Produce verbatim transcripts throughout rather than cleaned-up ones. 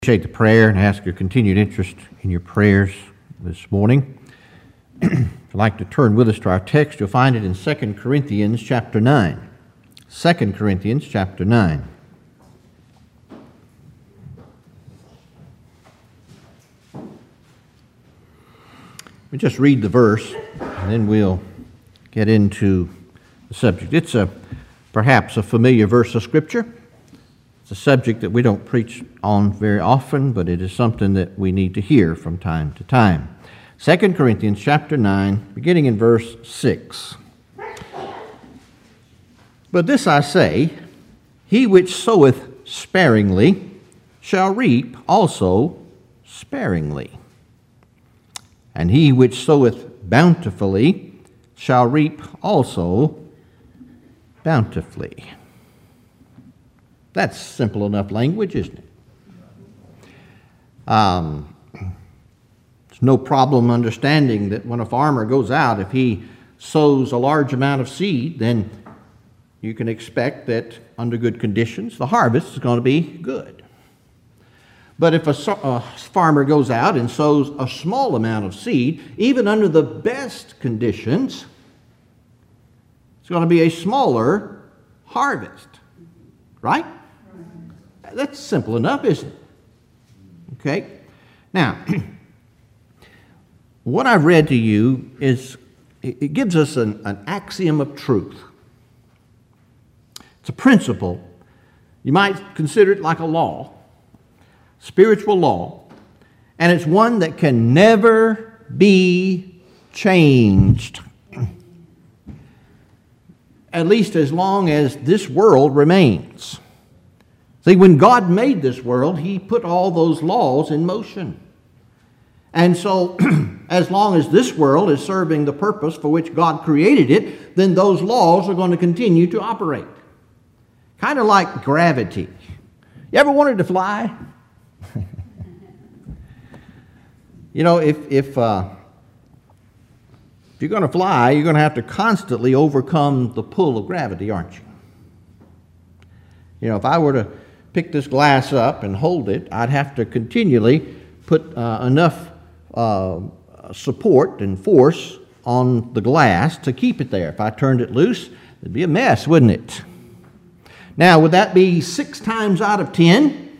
Appreciate the prayer and ask your continued interest in your prayers this morning. If you'd like to turn with us to our text, you'll find it in Second Corinthians chapter nine. Second Corinthians chapter nine. We just read the verse, and then we'll get into the subject. It's a perhaps a familiar verse of Scripture. It's a subject that we don't preach on very often, but it is something that we need to hear from time to time. Second Corinthians chapter nine, beginning in verse six. But this I say, he which soweth sparingly shall reap also sparingly. And he which soweth bountifully shall reap also bountifully. That's simple enough language, isn't it? Um, there's no problem understanding that when a farmer goes out, if he sows a large amount of seed, then you can expect that under good conditions, the harvest is going to be good. But if a, a farmer goes out and sows a small amount of seed, even under the best conditions, it's going to be a smaller harvest, right? That's simple enough, isn't it? Okay? Now, what I've read to you is, it gives us an, an axiom of truth. It's a principle. You might consider it like a law, spiritual law, and it's one that can never be changed, at least as long as this world remains. See, when God made this world, He put all those laws in motion. And so, as long as this world is serving the purpose for which God created it, then those laws are going to continue to operate. Kind of like gravity. You ever wanted to fly? You know, if, if, uh, if you're going to fly, you're going to have to constantly overcome the pull of gravity, aren't you? You know, if I were to pick this glass up and hold it, I'd have to continually put uh, enough uh, support and force on the glass to keep it there. If I turned it loose, it'd be a mess, wouldn't it? Now, would that be six times out of ten?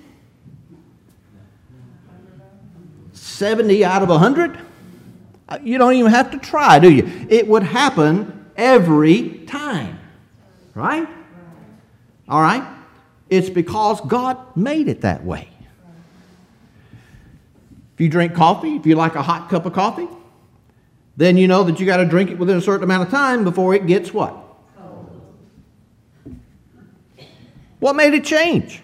seventy out of one hundred? You don't even have to try, do you? It would happen every time, right? All right? It's because God made it that way. If you drink coffee, if you like a hot cup of coffee, then you know that you got to drink it within a certain amount of time before it gets what? Cold. What made it change?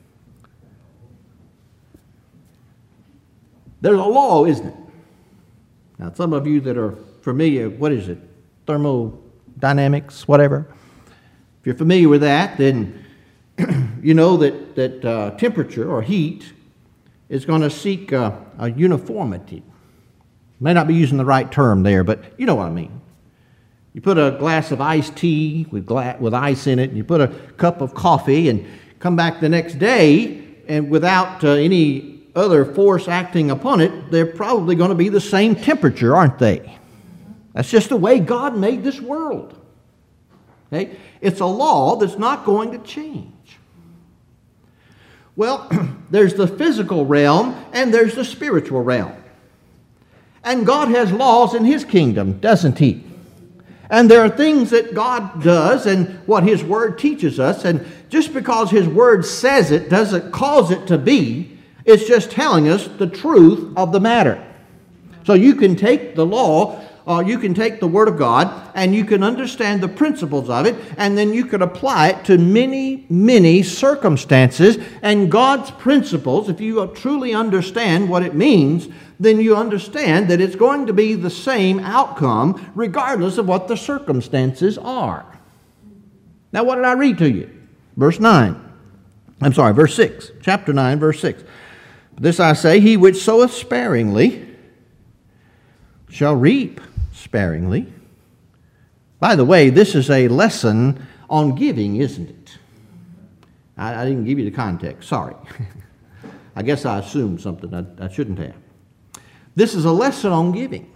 There's a law, isn't it? Now, some of you that are familiar, what is it? Thermodynamics, whatever. If you're familiar with that, then you know that, that uh, temperature or heat is going to seek uh, a uniformity. May not be using the right term there, but you know what I mean. You put a glass of iced tea with, gla- with ice in it, and you put a cup of coffee, and come back the next day, and without uh, any other force acting upon it, they're probably going to be the same temperature, aren't they? That's just the way God made this world. Okay? It's a law that's not going to change. Well, there's the physical realm and there's the spiritual realm. And God has laws in His kingdom, doesn't He? And there are things that God does and what His Word teaches us, and just because His Word says it doesn't cause it to be. It's just telling us the truth of the matter. So you can take the law, or you can take the Word of God, and you can understand the principles of it, and then you can apply it to many, many circumstances. And God's principles, if you truly understand what it means, then you understand that it's going to be the same outcome regardless of what the circumstances are. Now, what did I read to you? Verse nine. I'm sorry, verse six. Chapter nine, verse six. This I say, he which soweth sparingly shall reap sparingly. By the way, this is a lesson on giving, isn't it? I, I didn't give you the context, sorry. I guess I assumed something I, I shouldn't have. This is a lesson on giving.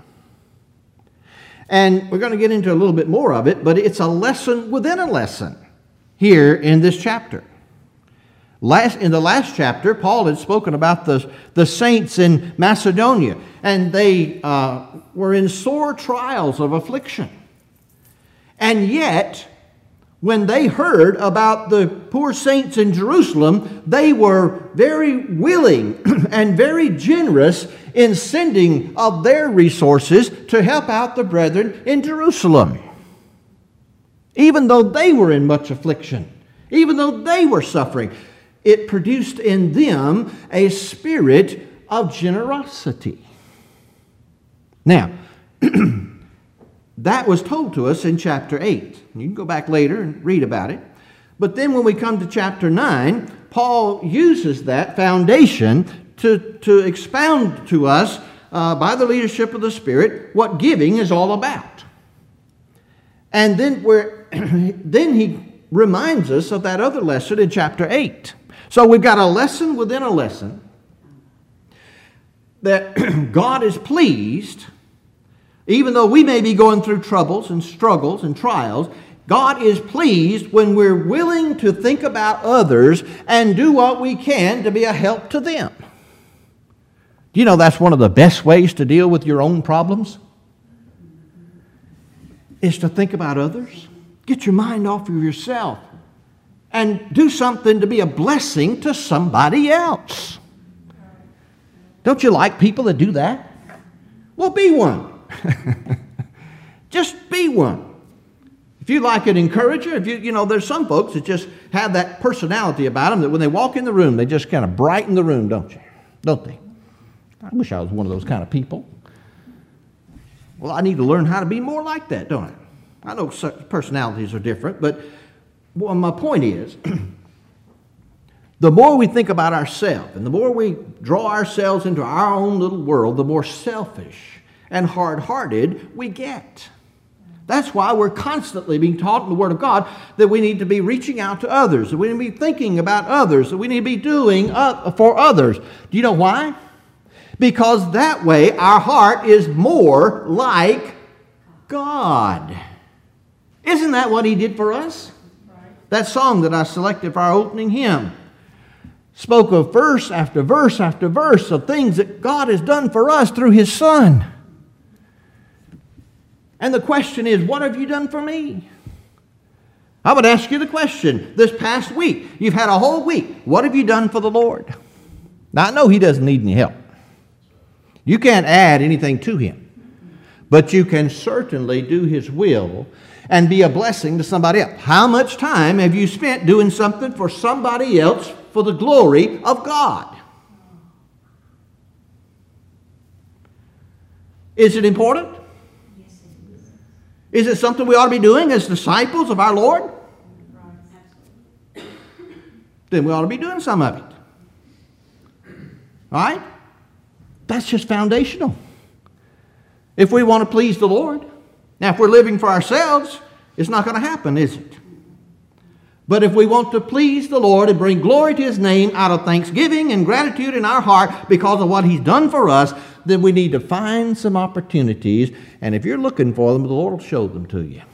And we're going to get into a little bit more of it, but it's a lesson within a lesson here in this chapter. Last, in the last chapter, Paul had spoken about the, the saints in Macedonia, and they uh, were in sore trials of affliction. And yet, when they heard about the poor saints in Jerusalem, they were very willing and very generous in sending of their resources to help out the brethren in Jerusalem. Even though they were in much affliction, even though they were suffering, it produced in them a spirit of generosity. Now, that was told to us in chapter eight. You can go back later and read about it. But then when we come to chapter nine, Paul uses that foundation to, to expound to us, uh, by the leadership of the Spirit, what giving is all about. And then, we're, then he reminds us of that other lesson in chapter eight. So we've got a lesson within a lesson that God is pleased. Even though we may be going through troubles and struggles and trials, God is pleased when we're willing to think about others and do what we can to be a help to them. Do you know that's one of the best ways to deal with your own problems? Is to think about others. Get your mind off of yourself and do something to be a blessing to somebody else. Don't you like people that do that? Well, be one. Just be one. If you like an encourager, if you you know, there's some folks that just have that personality about them that when they walk in the room, they just kind of brighten the room, don't you? Don't they? I wish I was one of those kind of people. Well, I need to learn how to be more like that, don't I? I know personalities are different, but well, my point is, the more we think about ourselves and the more we draw ourselves into our own little world, the more selfish and hard-hearted we get. That's why we're constantly being taught in the Word of God that we need to be reaching out to others, that we need to be thinking about others, that we need to be doing for others. Do you know why? Because that way our heart is more like God. Isn't that what He did for us? That song that I selected for our opening hymn spoke of verse after verse after verse of things that God has done for us through His Son. And the question is, what have you done for me? I would ask you the question this past week. You've had a whole week. What have you done for the Lord? Now, I know He doesn't need any help. You can't add anything to Him. But you can certainly do His will and be a blessing to somebody else. How much time have you spent doing something for somebody else for the glory of God? Is it important? Is it something we ought to be doing as disciples of our Lord? Then we ought to be doing some of it. All right? That's just foundational. If we want to please the Lord. Now, if we're living for ourselves, it's not going to happen, is it? But if we want to please the Lord and bring glory to His name out of thanksgiving and gratitude in our heart because of what He's done for us, then we need to find some opportunities. And if you're looking for them, the Lord will show them to you.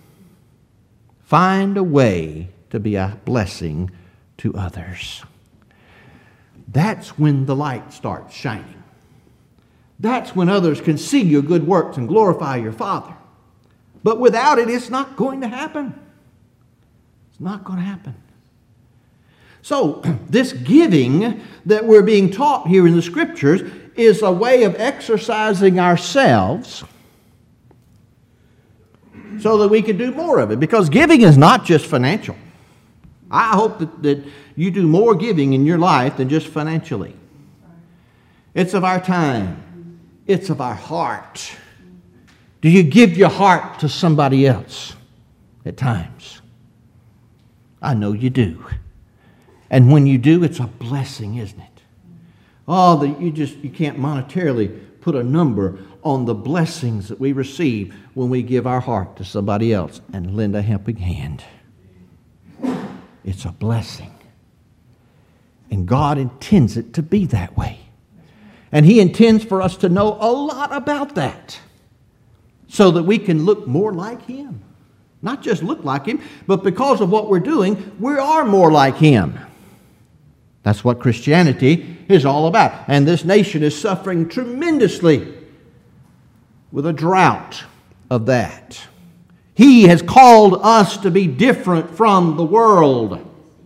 Find a way to be a blessing to others. That's when the light starts shining. That's when others can see your good works and glorify your Father. But without it, it's not going to happen. It's not going to happen. So, this giving that we're being taught here in the Scriptures is a way of exercising ourselves so that we can do more of it. Because giving is not just financial. I hope that, that you do more giving in your life than just financially. It's of our time. It's of our heart. Do you give your heart to somebody else at times? I know you do. And when you do, it's a blessing, isn't it? Oh, that you just you can't monetarily put a number on the blessings that we receive when we give our heart to somebody else and lend a helping hand. It's a blessing. And God intends it to be that way. And He intends for us to know a lot about that so that we can look more like Him. Not just look like Him, but because of what we're doing, we are more like Him. That's what Christianity is all about. And this nation is suffering tremendously with a drought of that. He has called us to be different from the world.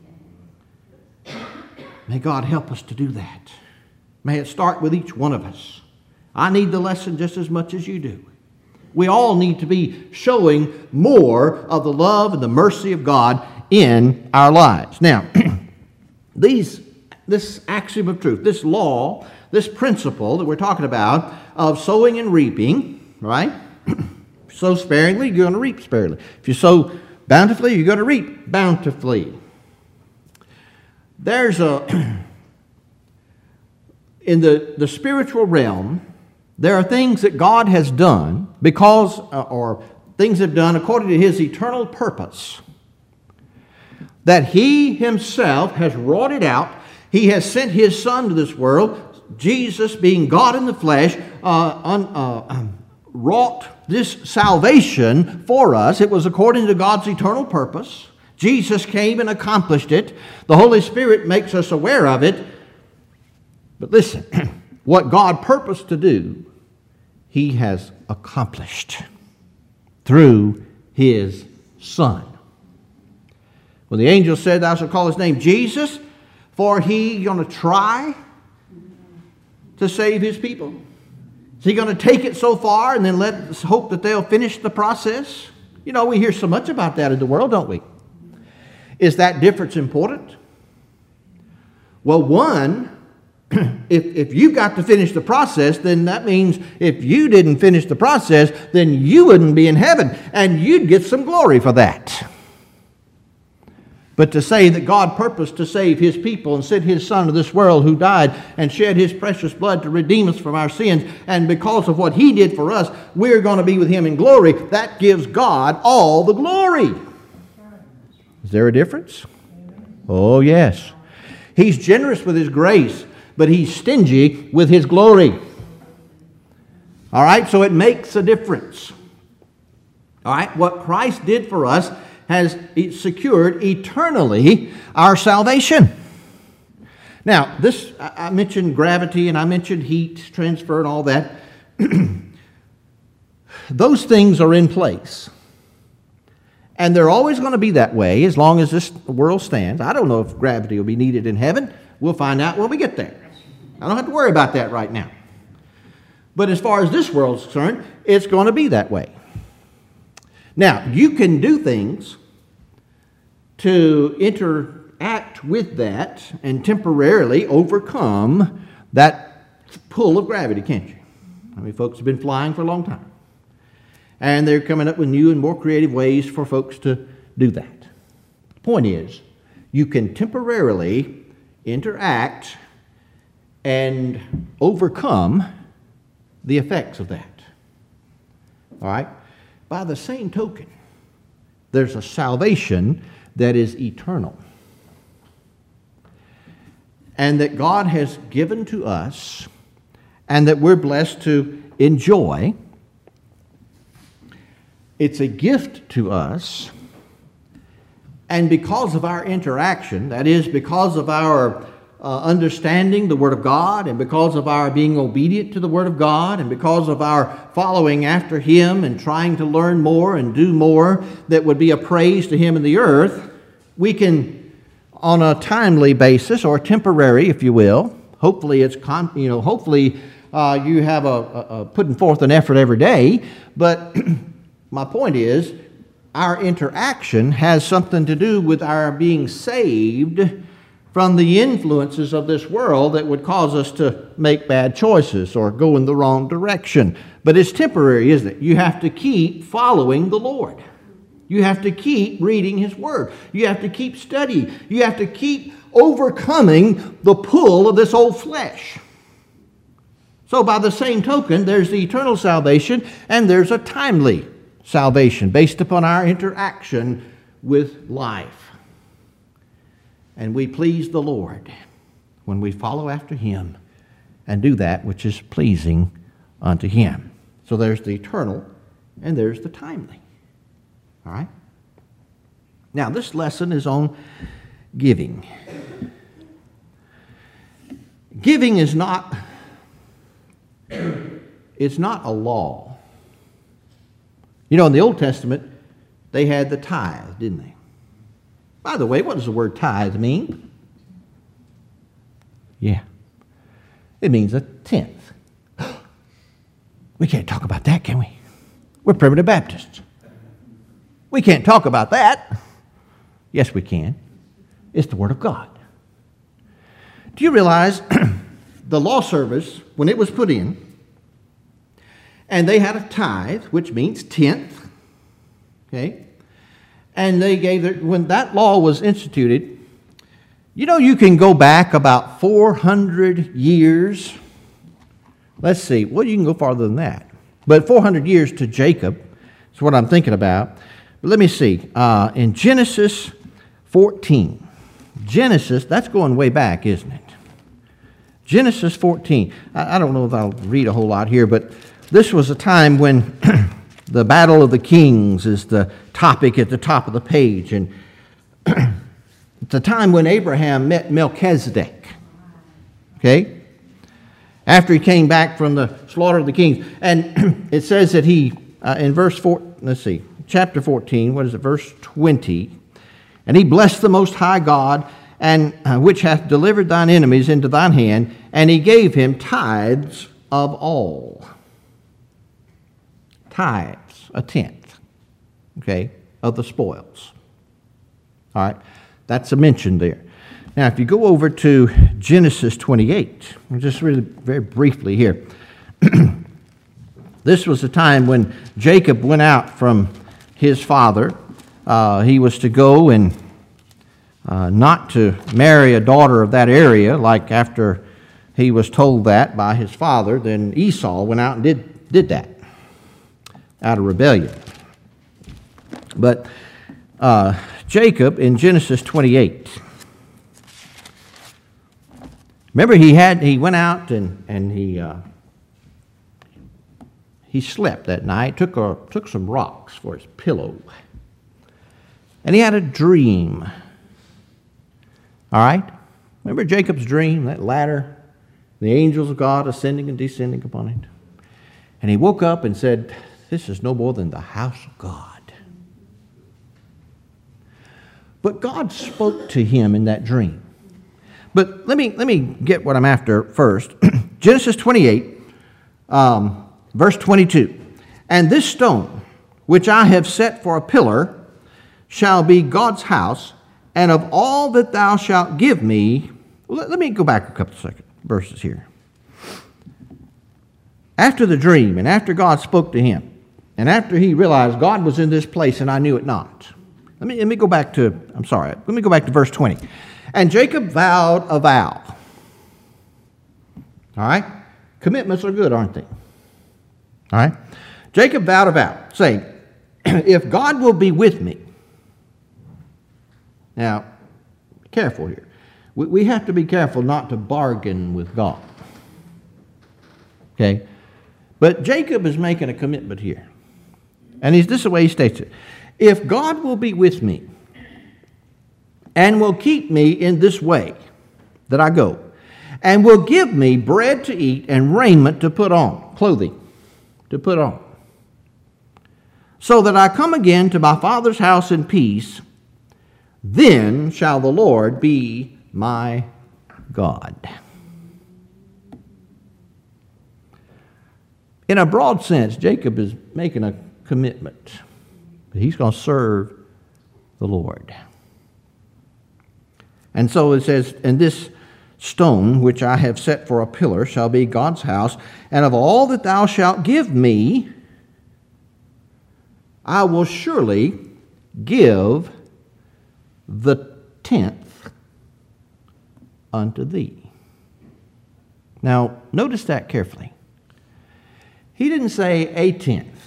May God help us to do that. May it start with each one of us. I need the lesson just as much as you do. We all need to be showing more of the love and the mercy of God in our lives. Now, these, this axiom of truth, this law, this principle that we're talking about of sowing and reaping, right? Sow sparingly, you're going to reap sparingly. If you sow bountifully, you're going to reap bountifully. There's a, in the, the spiritual realm, there are things that God has done because, uh, or things have done according to His eternal purpose, that He Himself has wrought it out. He has sent His Son to this world, Jesus being God in the flesh, uh, un, uh, um, wrought this salvation for us. It was according to God's eternal purpose. Jesus came and accomplished it. The Holy Spirit makes us aware of it. But listen, what God purposed to do, He has accomplished through His Son. When the angel said, "Thou shalt call His name Jesus, for He going to try to save His people." Is He going to take it so far and then let us hope that they'll finish the process? You know, we hear so much about that in the world, don't we? Is that difference important? Well, one, if, if you got to finish the process, then that means if you didn't finish the process, then you wouldn't be in heaven, and you'd get some glory for that. But to say that God purposed to save His people and sent His Son to this world who died and shed His precious blood to redeem us from our sins, and because of what He did for us, we're going to be with Him in glory, that gives God all the glory. Is there a difference? Oh, yes. He's generous with His grace, but He's stingy with His glory. All right, so it makes a difference. All right, what Christ did for us has secured eternally our salvation. Now, this, I mentioned gravity and I mentioned heat transfer and all that. Those things are in place. And they're always going to be that way as long as this world stands. I don't know if gravity will be needed in heaven. We'll find out when we get there. I don't have to worry about that right now. But as far as this world is concerned, it's going to be that way. Now, you can do things to interact with that and temporarily overcome that pull of gravity, can't you? I mean, folks have been flying for a long time. And they're coming up with new and more creative ways for folks to do that. The point is, you can temporarily interact and overcome the effects of that. All right? By the same token, there's a salvation that is eternal. And that God has given to us, and that we're blessed to enjoy. It's a gift to us, and because of our interaction, that is, because of our uh, understanding the Word of God, and because of our being obedient to the Word of God, and because of our following after Him and trying to learn more and do more that would be a praise to Him in the earth, we can, on a timely basis, or temporary, if you will, hopefully it's, con- you know, hopefully uh, you have a, a, a putting forth an effort every day, but my point is, our interaction has something to do with our being saved from the influences of this world that would cause us to make bad choices or go in the wrong direction. But it's temporary, isn't it? You have to keep following the Lord. You have to keep reading His Word. You have to keep studying. You have to keep overcoming the pull of this old flesh. So by the same token, there's the eternal salvation and there's a timely salvation based upon our interaction with life. And we please the Lord when we follow after him and do that which is pleasing unto him. So there's the eternal and there's the timely. All right? Now, this lesson is on giving. Giving is not, it's not a law. You know, in the Old Testament, they had the tithe, didn't they? By the way, what does the word tithe mean? Yeah. It means a tenth. We can't talk about that, can we? We're primitive Baptists. We can't talk about that. Yes, we can. It's the Word of God. Do you realize the law service, when it was put in, and they had a tithe, which means tenth, okay? And they gave their, when that law was instituted, you know, you can go back about four hundred years. Let's see, well, you can go farther than that. But four hundred years to Jacob is what I'm thinking about. But let me see. Uh, in Genesis fourteen, Genesis, that's going way back, isn't it? Genesis fourteen. I, I don't know if I'll read a whole lot here, but this was a time when the Battle of the Kings is the topic at the top of the page. And it's the time when Abraham met Melchizedek. Okay? After he came back from the slaughter of the kings. And it says that he, uh, in verse four, let's see, chapter fourteen, what is it, verse twenty, and he blessed the Most High God, and uh, which hath delivered thine enemies into thine hand, and he gave him tithes of all. Tithes, a tenth, okay, of the spoils. All right, that's a mention there. Now, if you go over to Genesis twenty-eight, just really very briefly here. This was the time when Jacob went out from his father. Uh, he was to go and uh, not to marry a daughter of that area, like after he was told that by his father. Then Esau went out and did, did that out of rebellion. But uh, Jacob in Genesis twenty-eight, remember, he had he went out and and he uh, he slept that night. Took a took some rocks for his pillow, and he had a dream. All right, remember Jacob's dream, that ladder, the angels of God ascending and descending upon it. And he woke up and said, "This is no more than the house of God." But God spoke to him in that dream. But let me let me get what I'm after first. Genesis twenty-eight, um, verse twenty-two. And this stone, which I have set for a pillar, shall be God's house, and of all that thou shalt give me. Let, let me go back a couple of second verses here. After the dream, and after God spoke to him, and after he realized God was in this place and I knew it not. Let me, let me go back to, I'm sorry, let me go back to verse twenty. And Jacob vowed a vow. All right? Commitments are good, aren't they? All right? Jacob vowed a vow, saying, if God will be with me. Now, be careful here. We, we have to be careful not to bargain with God. Okay? But Jacob is making a commitment here. And he's, this is the way he states it. If God will be with me, and will keep me in this way that I go, and will give me bread to eat and raiment to put on, clothing to put on, so that I come again to my father's house in peace, then shall the Lord be my God. In a broad sense, Jacob is making a commitment that he's going to serve the Lord. And so it says, and this stone which I have set for a pillar shall be God's house, and of all that thou shalt give me, I will surely give the tenth unto thee. Now, notice that carefully. He didn't say a tenth.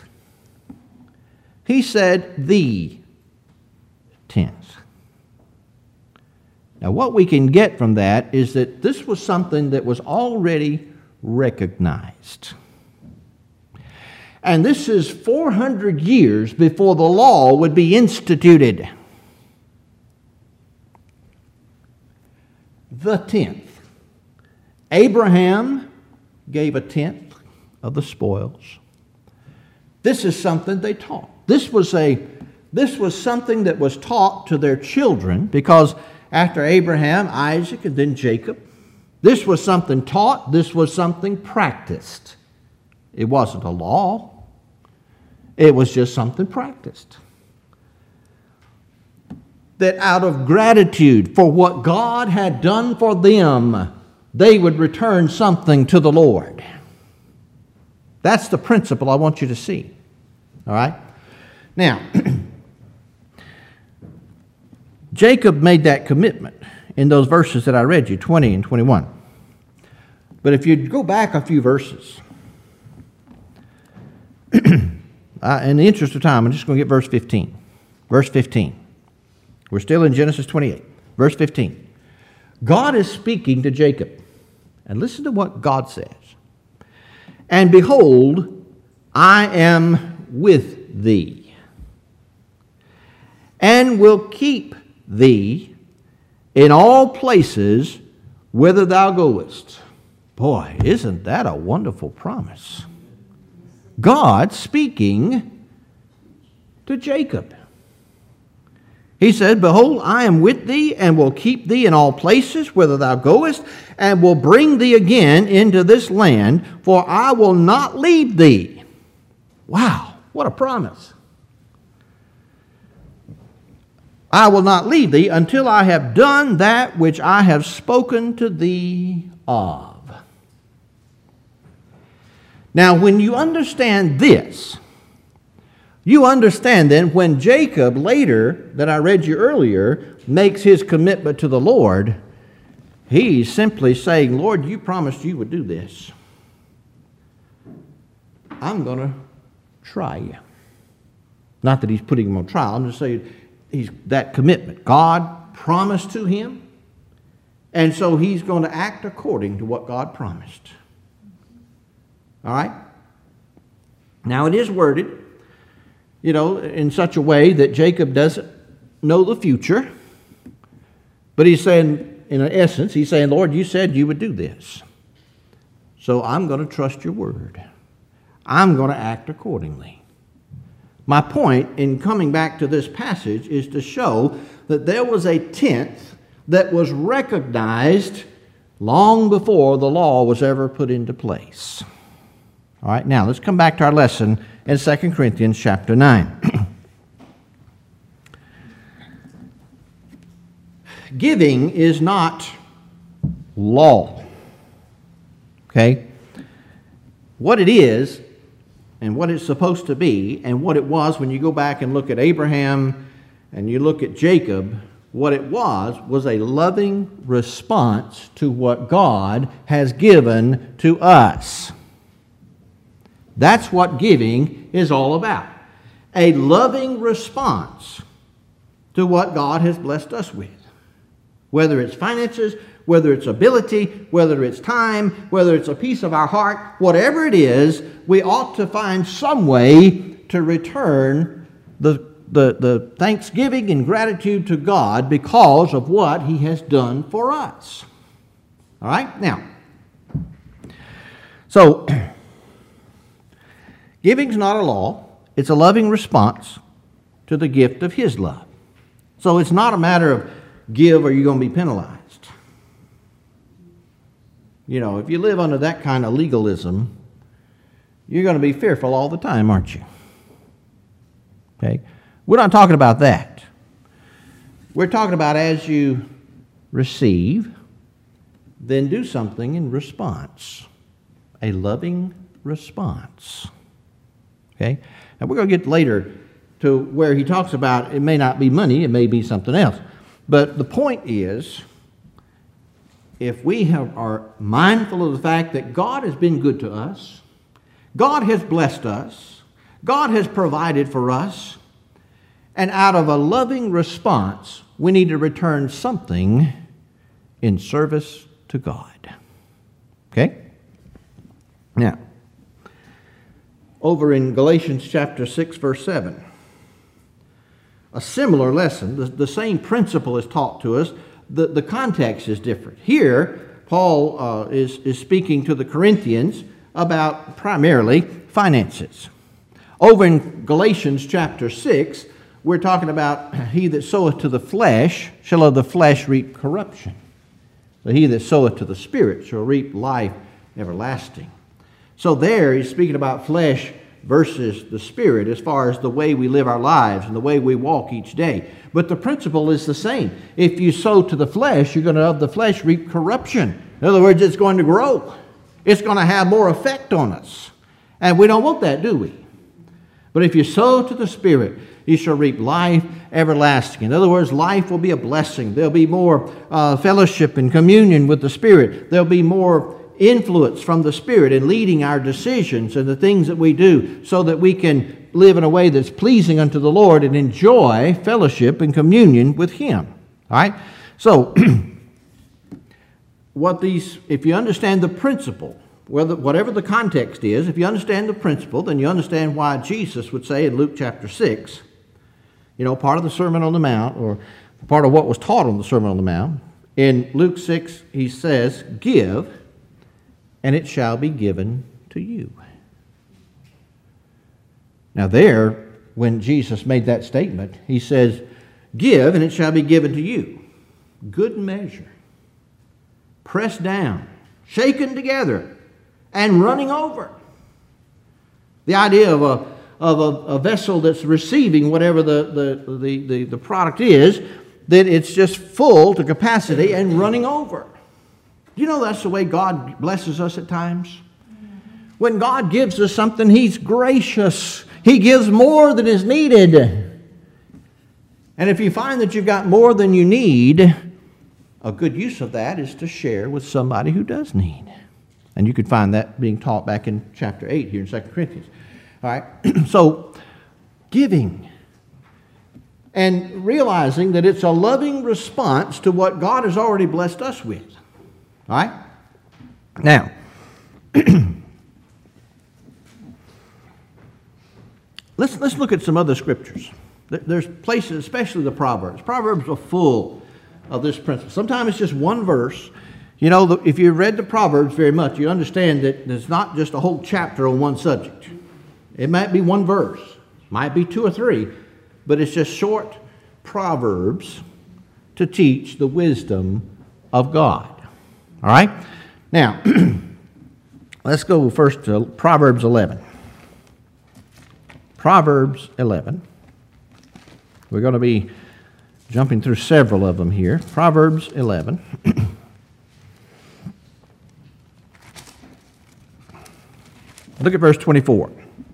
He said the tenth. Now, what we can get from that is that this was something that was already recognized. And this is four hundred years before the law would be instituted. The tenth. Abraham gave a tenth of the spoils. This is something they taught. This was a this was something that was taught to their children, because after Abraham, Isaac, and then Jacob, this was something taught, this was something practiced. It wasn't a law. It was just something practiced. That out of gratitude for what God had done for them, they would return something to the Lord. That's the principle I want you to see. All right? Now, Jacob made that commitment in those verses that I read you, twenty and twenty-one. But if you go back a few verses, uh, in the interest of time, I'm just going to get verse fifteen. Verse fifteen. We're still in Genesis twenty-eight. Verse fifteen. God is speaking to Jacob. And listen to what God says. And behold, I am with thee, and will keep thee in all places whither thou goest. Boy, isn't that a wonderful promise? God speaking to Jacob. He said, behold, I am with thee, and will keep thee in all places whither thou goest, and will bring thee again into this land, for I will not leave thee. Wow, what a promise. I will not leave thee until I have done that which I have spoken to thee of. Now, when you understand this, you understand then when Jacob later, that I read you earlier, makes his commitment to the Lord, he's simply saying, Lord, you promised you would do this. I'm going to try you. Not that he's putting him on trial. I'm just saying he's that commitment. God promised to him, and so he's going to act according to what God promised. All right? Now it is worded, you know, in such a way that Jacob doesn't know the future, but he's saying, in essence, he's saying, Lord, you said you would do this, so I'm going to trust your word. I'm going to act accordingly. My point in coming back to this passage is to show that there was a tenth that was recognized long before the law was ever put into place. All right, now let's come back to our lesson in Second Corinthians chapter nine. Giving is not law. Okay? What it is, and what it's supposed to be, and what it was when you go back and look at Abraham and you look at Jacob, what it was was a loving response to what God has given to us. That's what giving is all about. A loving response to what God has blessed us with. Whether it's finances, whether it's ability, whether it's time, whether it's a piece of our heart, whatever it is, we ought to find some way to return the, the, the thanksgiving and gratitude to God because of what He has done for us. All right? Now, so, giving's not a law. It's a loving response to the gift of His love. So it's not a matter of give or you're going to be penalized. You know, if you live under that kind of legalism, you're going to be fearful all the time, aren't you? Okay? We're not talking about that. We're talking about as you receive, then do something in response. A loving response. Okay? Now we're going to get later to where he talks about it may not be money, it may be something else. But the point is, if we have, are mindful of the fact that God has been good to us, God has blessed us, God has provided for us, and out of a loving response, we need to return something in service to God. Okay? Now, over in Galatians chapter six, verse seven, a similar lesson, the, the same principle is taught to us. The, the context is different. Here, Paul uh, is, is speaking to the Corinthians about primarily finances. Over in Galatians chapter six, we're talking about he that soweth to the flesh shall of the flesh reap corruption. But he that soweth to the Spirit shall reap life everlasting. So there he's speaking about flesh versus the Spirit as far as the way we live our lives and the way we walk each day. But the principle is the same. If you sow to the flesh, you're going to of the flesh reap corruption. In other words, it's going to grow. It's going to have more effect on us. And we don't want that, do we? But if you sow to the Spirit, you shall reap life everlasting. In other words, life will be a blessing. There'll be more uh, fellowship and communion with the Spirit. There'll be more influence from the Spirit in leading our decisions and the things that we do so that we can live in a way that's pleasing unto the Lord and enjoy fellowship and communion with Him. All right? So, what these, if you understand the principle, whether, whatever the context is, if you understand the principle, then you understand why Jesus would say in Luke chapter six, you know, part of the Sermon on the Mount, or part of what was taught on the Sermon on the Mount, in Luke six, he says, "Give, and it shall be given to you." Now there, when Jesus made that statement, he says, "Give, and it shall be given to you. Good measure, pressed down, shaken together, and running over." The idea of a, of a, a vessel that's receiving whatever the, the, the, the, the product is, that it's just full to capacity and running over. You know that's the way God blesses us at times? When God gives us something, He's gracious. He gives more than is needed. And if you find that you've got more than you need, a good use of that is to share with somebody who does need. And you could find that being taught back in chapter eight here in Second Corinthians. All right? So, giving. And realizing that it's a loving response to what God has already blessed us with. All right? Now, let's, let's look at some other scriptures. There's places, especially the Proverbs. Proverbs are full of this principle. Sometimes it's just one verse. You know, if you read the Proverbs very much, you understand that there's not just a whole chapter on one subject. It might be one verse, might be two or three, but it's just short proverbs to teach the wisdom of God. All right? Now, let's go first to Proverbs eleven. Proverbs eleven. We're going to be jumping through several of them here. Proverbs eleven. Look at verse twenty-four.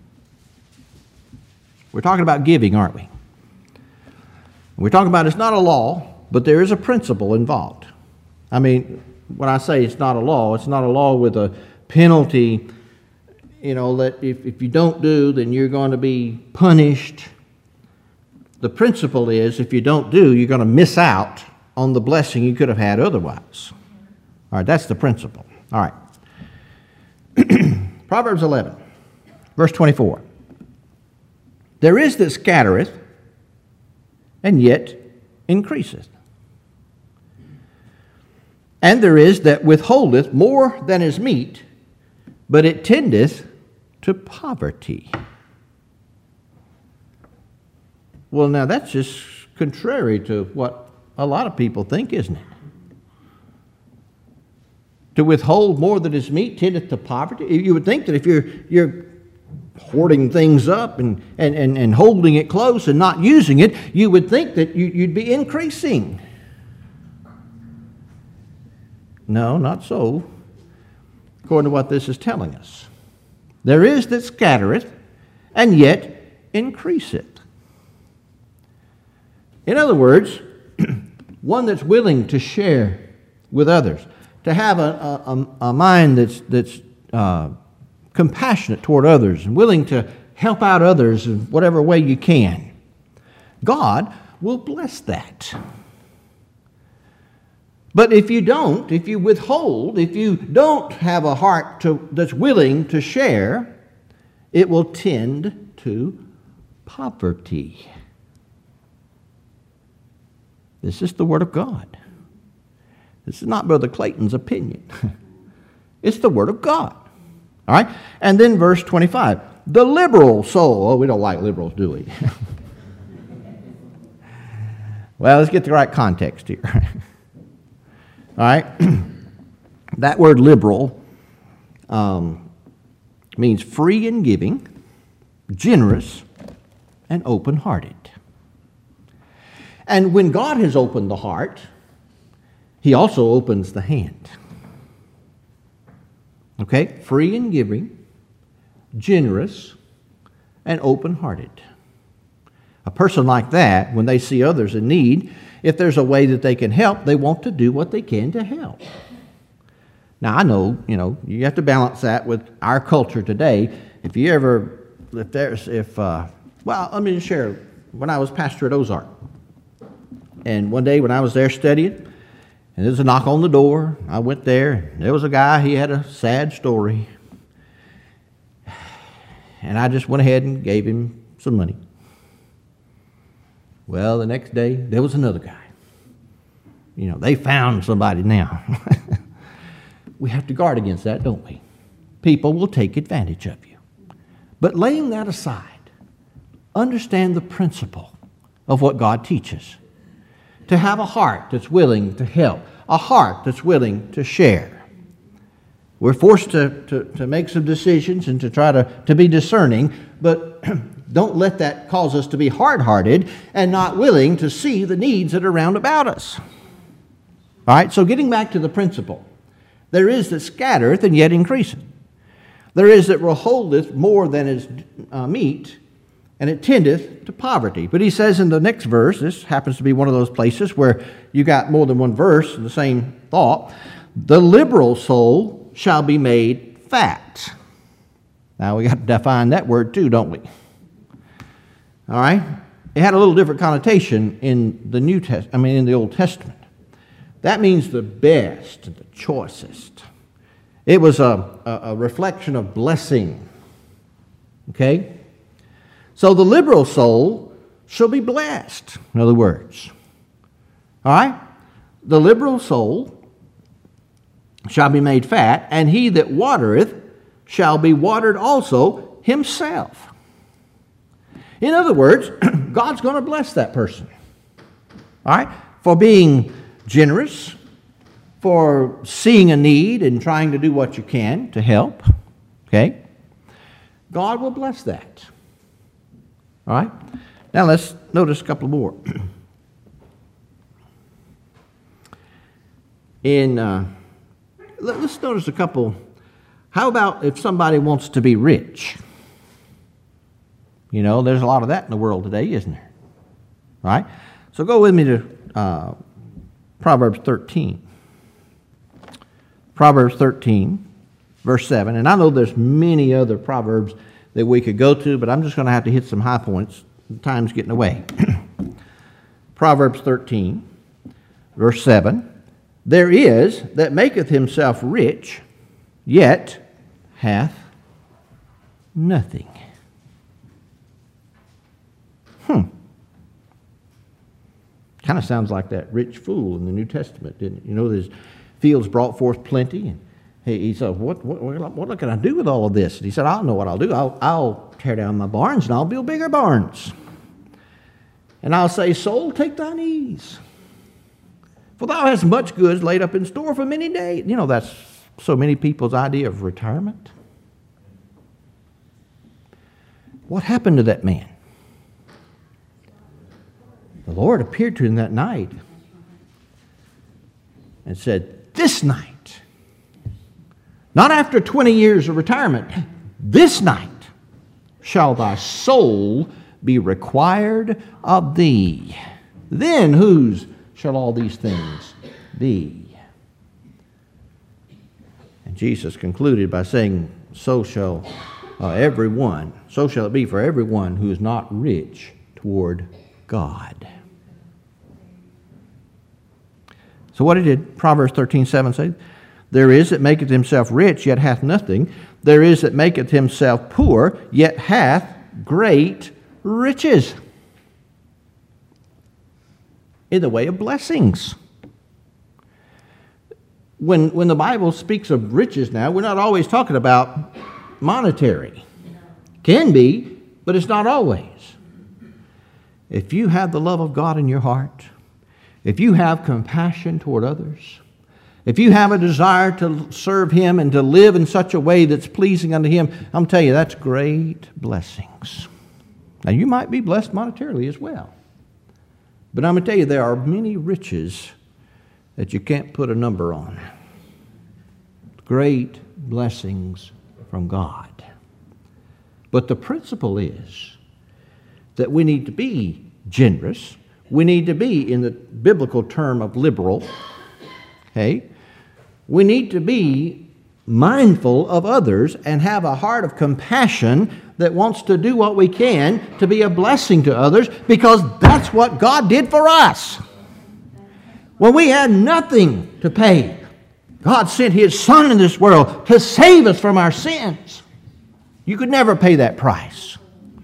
We're talking about giving, aren't we? We're talking about it's not a law, but there is a principle involved. I mean, when I say it's not a law, it's not a law with a penalty, you know, that if, if you don't do, then you're going to be punished. The principle is if you don't do, you're going to miss out on the blessing you could have had otherwise. All right, that's the principle. All right. Proverbs eleven, verse twenty-four. There is that scattereth, and yet increaseth. And there is that withholdeth more than is meet, but it tendeth to poverty. Well, now that's just contrary to what a lot of people think, isn't it? To withhold more than is meet tendeth to poverty. You would think that if you're you're hoarding things up and, and, and, and holding it close and not using it, you would think that you, you'd be increasing. No, not so, according to what this is telling us. There is that scattereth, and yet increaseth. In other words, one that's willing to share with others, to have a, a, a mind that's, that's uh, compassionate toward others and willing to help out others in whatever way you can. God will bless that. But if you don't, if you withhold, if you don't have a heart to, that's willing to share, it will tend to poverty. This is the Word of God. This is not Brother Clayton's opinion. It's the Word of God. All right? And then verse twenty-five. The liberal soul. Oh, we don't like liberals, do we? Well, let's get the right context here. All right? That word liberal um, means free in giving, generous, and open-hearted. And when God has opened the heart, He also opens the hand. Okay? Free in giving, generous, and open-hearted. A person like that, when they see others in need, if there's a way that they can help, they want to do what they can to help. Now, I know, you know, you have to balance that with our culture today. If you ever, if there's, if, uh, well, let me just share, when I was pastor at Ozark, and one day when I was there studying, and there was a knock on the door, I went there, and there was a guy, he had a sad story, and I just went ahead and gave him some money. Well, the next day, there was another guy. You know, they found somebody now. We have to guard against that, don't we? People will take advantage of you. But laying that aside, understand the principle of what God teaches. To have a heart that's willing to help, a heart that's willing to share. We're forced to, to, to make some decisions and to try to, to be discerning, but don't let that cause us to be hard-hearted and not willing to see the needs that are round about us. All right, so getting back to the principle. There is that scattereth and yet increaseth. There is that withholdeth more than is uh, meet, and it tendeth to poverty. But he says in the next verse, this happens to be one of those places where you got more than one verse in the same thought, the liberal soul shall be made fat. Now we got to define that word too, don't we? All right? It had a little different connotation in the New Test, I mean in the Old Testament. That means the best, the choicest. It was a, a, a reflection of blessing. Okay? So the liberal soul shall be blessed, in other words. All right? The liberal soul shall be made fat, and he that watereth shall be watered also himself. In other words, God's going to bless that person. All right? For being generous, for seeing a need and trying to do what you can to help. Okay? God will bless that. All right? Now let's notice a couple more. In, uh, let's notice a couple. How about if somebody wants to be rich? You know, there's a lot of that in the world today, isn't there? All right? So go with me to uh, Proverbs thirteen. Proverbs thirteen, verse seven. And I know there's many other Proverbs that we could go to, but I'm just going to have to hit some high points. Time's getting away. Proverbs thirteen, verse seven. There is that maketh himself rich, yet hath nothing. Hmm. Kind of sounds like that rich fool in the New Testament, didn't it? You know, his fields brought forth plenty, and he, he said, what, what, what can I do with all of this? And he said, I'll know what I'll do. I'll, I'll tear down my barns, and I'll build bigger barns. And I'll say, soul, take thine ease. For thou hast much goods laid up in store for many days. You know, that's so many people's idea of retirement. What happened to that man? The Lord appeared to him that night and said, this night, not after twenty years of retirement, this night shall thy soul be required of thee. Then whose shall all these things be? And Jesus concluded by saying, so shall uh, everyone, so shall it be for everyone who is not rich toward God. So what did Proverbs thirteen seven say? There is that maketh himself rich, yet hath nothing. There is that maketh himself poor, yet hath great riches. In the way of blessings. When, when the Bible speaks of riches now, we're not always talking about monetary. Can be, but it's not always. If you have the love of God in your heart, if you have compassion toward others, if you have a desire to serve Him and to live in such a way that's pleasing unto Him, I'm telling you, that's great blessings. Now, you might be blessed monetarily as well. But I'm going to tell you, there are many riches that you can't put a number on. Great blessings from God. But the principle is that we need to be generous. We need to be, in the biblical term of liberal, okay? We need to be mindful of others and have a heart of compassion that wants to do what we can to be a blessing to others, because that's what God did for us. When we had nothing to pay, God sent His Son in this world to save us from our sins. You could never pay that price.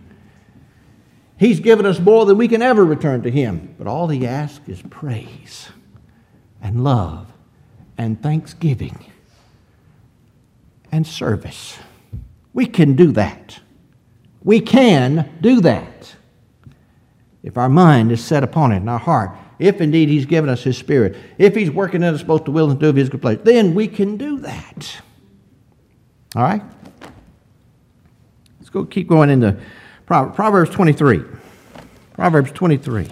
He's given us more than we can ever return to Him. But all He asks is praise and love and thanksgiving and service. We can do that. We can do that if our mind is set upon it in our heart. If indeed He's given us His Spirit, if He's working in us both to will and to do of His good pleasure, then we can do that. All right? Let's go keep going into Proverbs twenty-three. Proverbs twenty-three.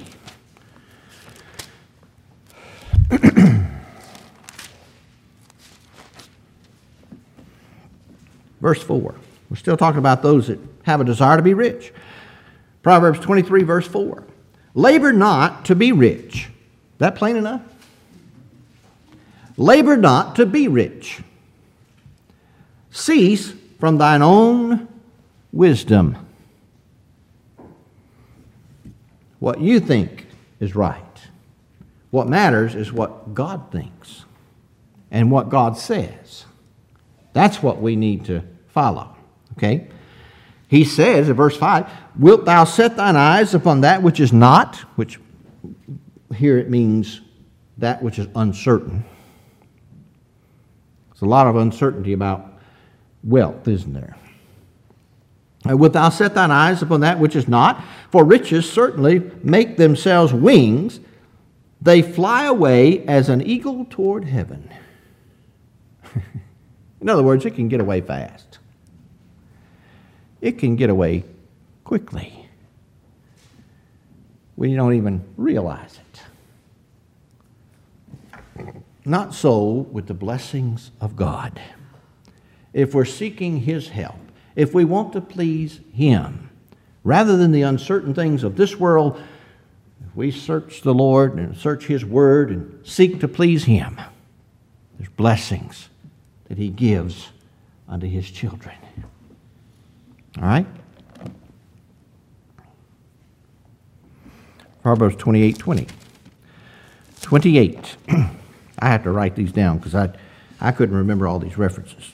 Verse four. We're still talking about those that have a desire to be rich. Proverbs twenty-three, verse four. Labor not to be rich. That plain enough? Labor not to be rich. Cease from thine own wisdom. What you think is right. What matters is what God thinks and what God says. That's what we need to follow. Okay? He says in verse five, wilt thou set thine eyes upon that which is not, which here it means that which is uncertain. There's a lot of uncertainty about wealth, isn't there? Wilt thou set thine eyes upon that which is not? For riches certainly make themselves wings. They fly away as an eagle toward heaven. In other words, it can get away fast. It can get away quickly. We don't even realize it. Not so with the blessings of God. If we're seeking His help, if we want to please Him, rather than the uncertain things of this world, if we search the Lord and search His Word and seek to please Him, there's blessings that He gives unto His children. All right? Proverbs twenty-eight twenty. twenty-eight. I have to write these down because I, I couldn't remember all these references.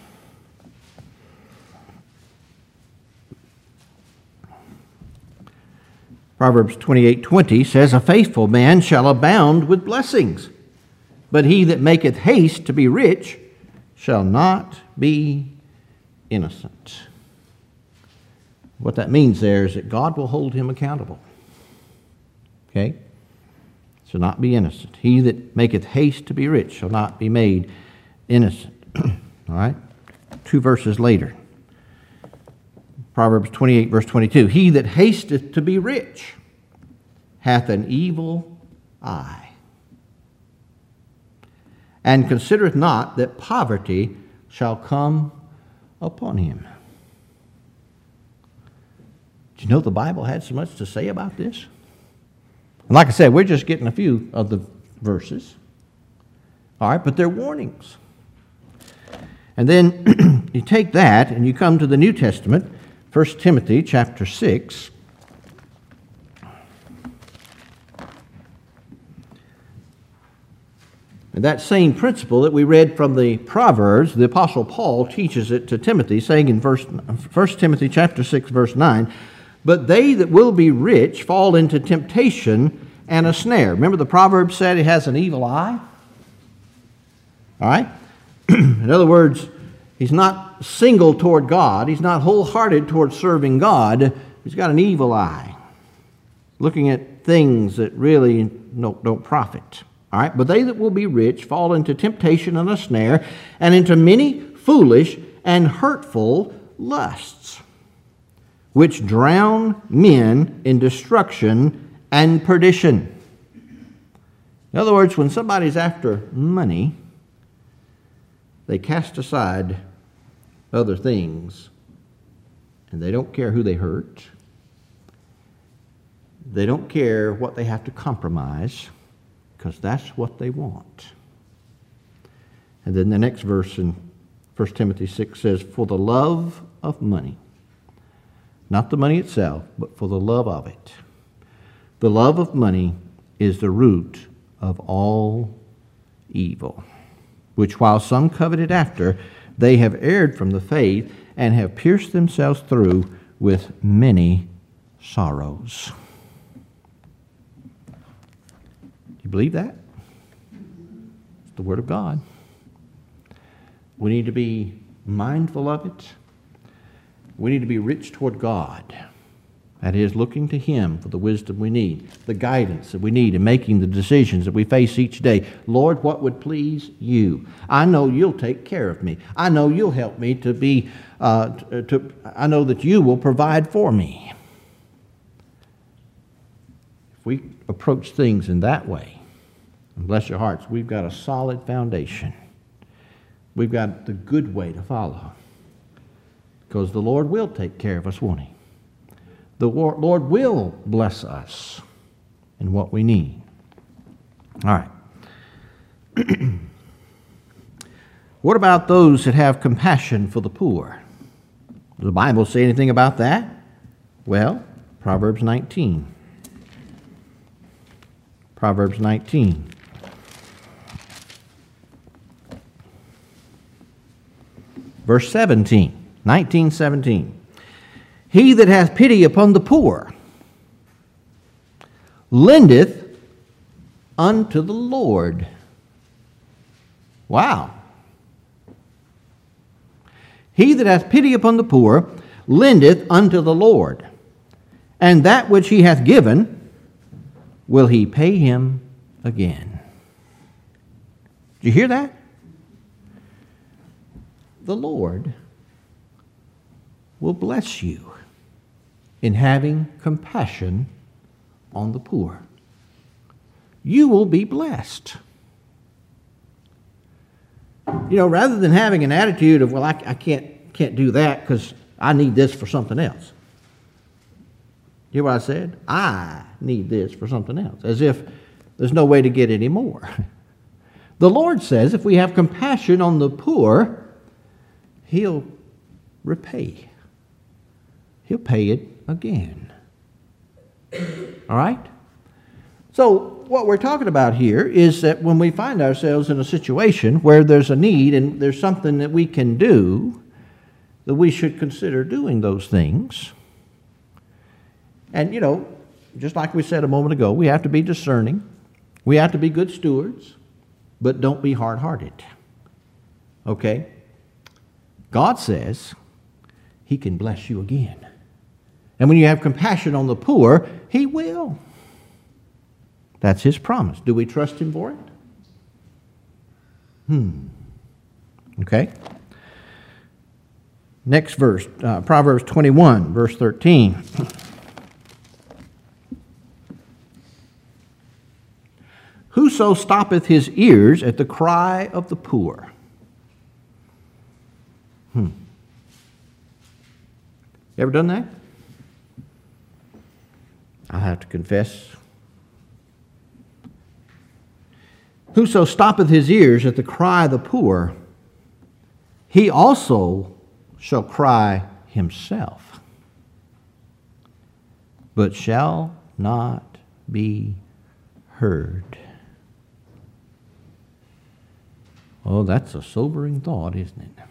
Proverbs twenty-eight twenty says, a faithful man shall abound with blessings, but he that maketh haste to be rich shall not be innocent. What that means there is that God will hold him accountable. Okay? Shall not be innocent. He that maketh haste to be rich shall not be made innocent. All right? Two verses later. Proverbs twenty-eight, verse twenty-two. He that hasteth to be rich hath an evil eye, and considereth not that poverty shall come upon him. Do you know the Bible had so much to say about this? And like I said, we're just getting a few of the verses. All right, but they're warnings. And then you take that and you come to the New Testament, First Timothy chapter six. And that same principle that we read from the Proverbs, the Apostle Paul teaches it to Timothy, saying in verse, First Timothy chapter six, verse nine, "But they that will be rich fall into temptation and a snare." Remember the Proverbs said it has an evil eye? All right? In other words, he's not single toward God. He's not wholehearted toward serving God. He's got an evil eye, looking at things that really don't, don't profit. All right? But they that will be rich fall into temptation and a snare, and into many foolish and hurtful lusts, which drown men in destruction and perdition. In other words, when somebody's after money, they cast aside other things, and they don't care who they hurt. They don't care what they have to compromise, because that's what they want. And then the next verse in First Timothy six says, "For the love of money," not the money itself, but for the love of it. "The love of money is the root of all evil, which while some coveted after, they have erred from the faith and have pierced themselves through with many sorrows." Do you believe that? It's the Word of God. We need to be mindful of it. We need to be rich toward God. That is, looking to Him for the wisdom we need, the guidance that we need in making the decisions that we face each day. Lord, what would please You? I know You'll take care of me. I know You'll help me to be, uh, to, I know that You will provide for me. If we approach things in that way, and bless your hearts, we've got a solid foundation. We've got the good way to follow. Because the Lord will take care of us, won't He? The Lord will bless us in what we need. All right. What about those that have compassion for the poor? Does the Bible say anything about that? Well, Proverbs nineteen. Proverbs nineteen. Verse seventeen. nineteen seventeen. "He that hath pity upon the poor lendeth unto the Lord." Wow. "He that hath pity upon the poor lendeth unto the Lord, and that which he hath given will He pay him again." Did you hear that? The Lord will bless you in having compassion on the poor. You will be blessed. You know, rather than having an attitude of, well, I, I can't, can't do that because I need this for something else. You hear what I said? I need this for something else, as if there's no way to get any more. The Lord says if we have compassion on the poor, He'll repay. He'll pay it again. All right? So what we're talking about here is that when we find ourselves in a situation where there's a need and there's something that we can do, that we should consider doing those things. And, you know, just like we said a moment ago, we have to be discerning. We have to be good stewards, but don't be hard-hearted. Okay? God says He can bless you again. And when you have compassion on the poor, He will. That's His promise. Do we trust Him for it? Hmm. Okay. Next verse, uh, Proverbs twenty-one, verse thirteen. "Whoso stoppeth his ears at the cry of the poor." Hmm. You ever done that? I have to confess. "Whoso stoppeth his ears at the cry of the poor, he also shall cry himself, but shall not be heard." Oh, that's a sobering thought, isn't it?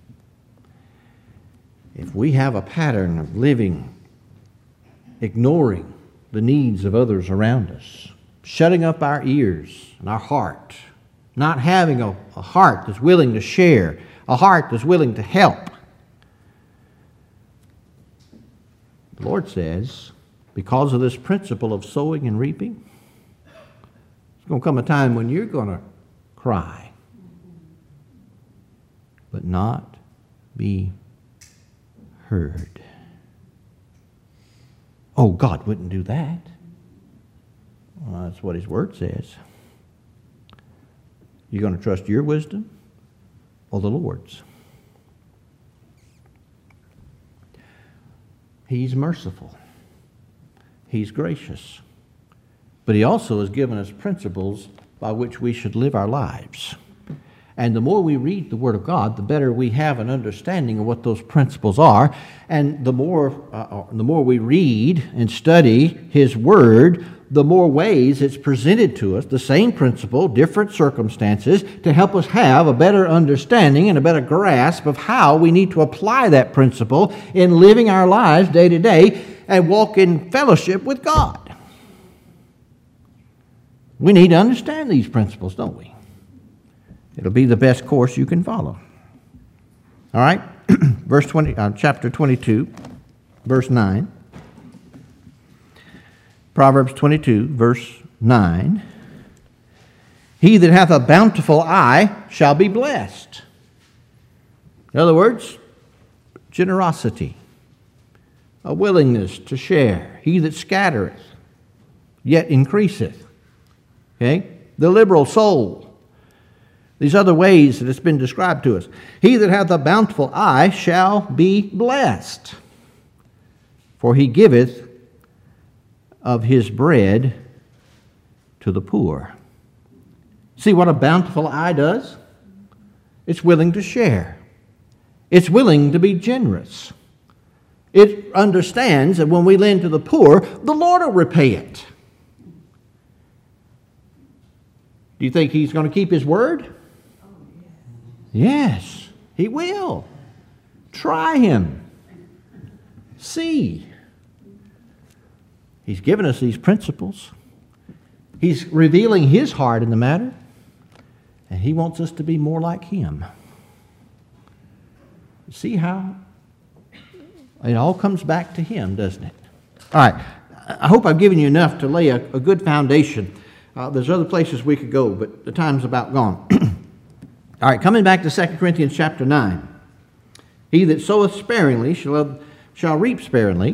If we have a pattern of living, ignoring the needs of others around us, shutting up our ears and our heart, not having a, a heart that's willing to share, a heart that's willing to help, the Lord says, because of this principle of sowing and reaping, there's going to come a time when you're going to cry, but not be heard. Oh, God wouldn't do that. Well, that's what His Word says. You're going to trust your wisdom or the Lord's? He's merciful. He's gracious. But He also has given us principles by which we should live our lives. And the more we read the Word of God, the better we have an understanding of what those principles are. And the more, uh, the more we read and study His Word, the more ways it's presented to us, the same principle, different circumstances, to help us have a better understanding and a better grasp of how we need to apply that principle in living our lives day to day and walk in fellowship with God. We need to understand these principles, don't we? It'll be the best course you can follow. All right? Verse twenty, uh, chapter twenty-two, verse nine. Proverbs twenty-two, verse nine. He that hath a bountiful eye shall be blessed. In other words, generosity, a willingness to share. He that scattereth, yet increaseth. Okay? The liberal soul. These other ways that it's been described to us. He that hath a bountiful eye shall be blessed, for he giveth of his bread to the poor. See what a bountiful eye does? It's willing to share. It's willing to be generous. It understands that when we lend to the poor, the Lord will repay it. Do you think He's going to keep His word? Yes, He will. Try Him. See. He's given us these principles. He's revealing His heart in the matter. And He wants us to be more like Him. See how it all comes back to Him, doesn't it? All right. I hope I've given you enough to lay a, a good foundation. Uh, there's other places we could go, but the time's about gone. All right, coming back to Second Corinthians chapter nine. He that soweth sparingly shall, shall reap sparingly,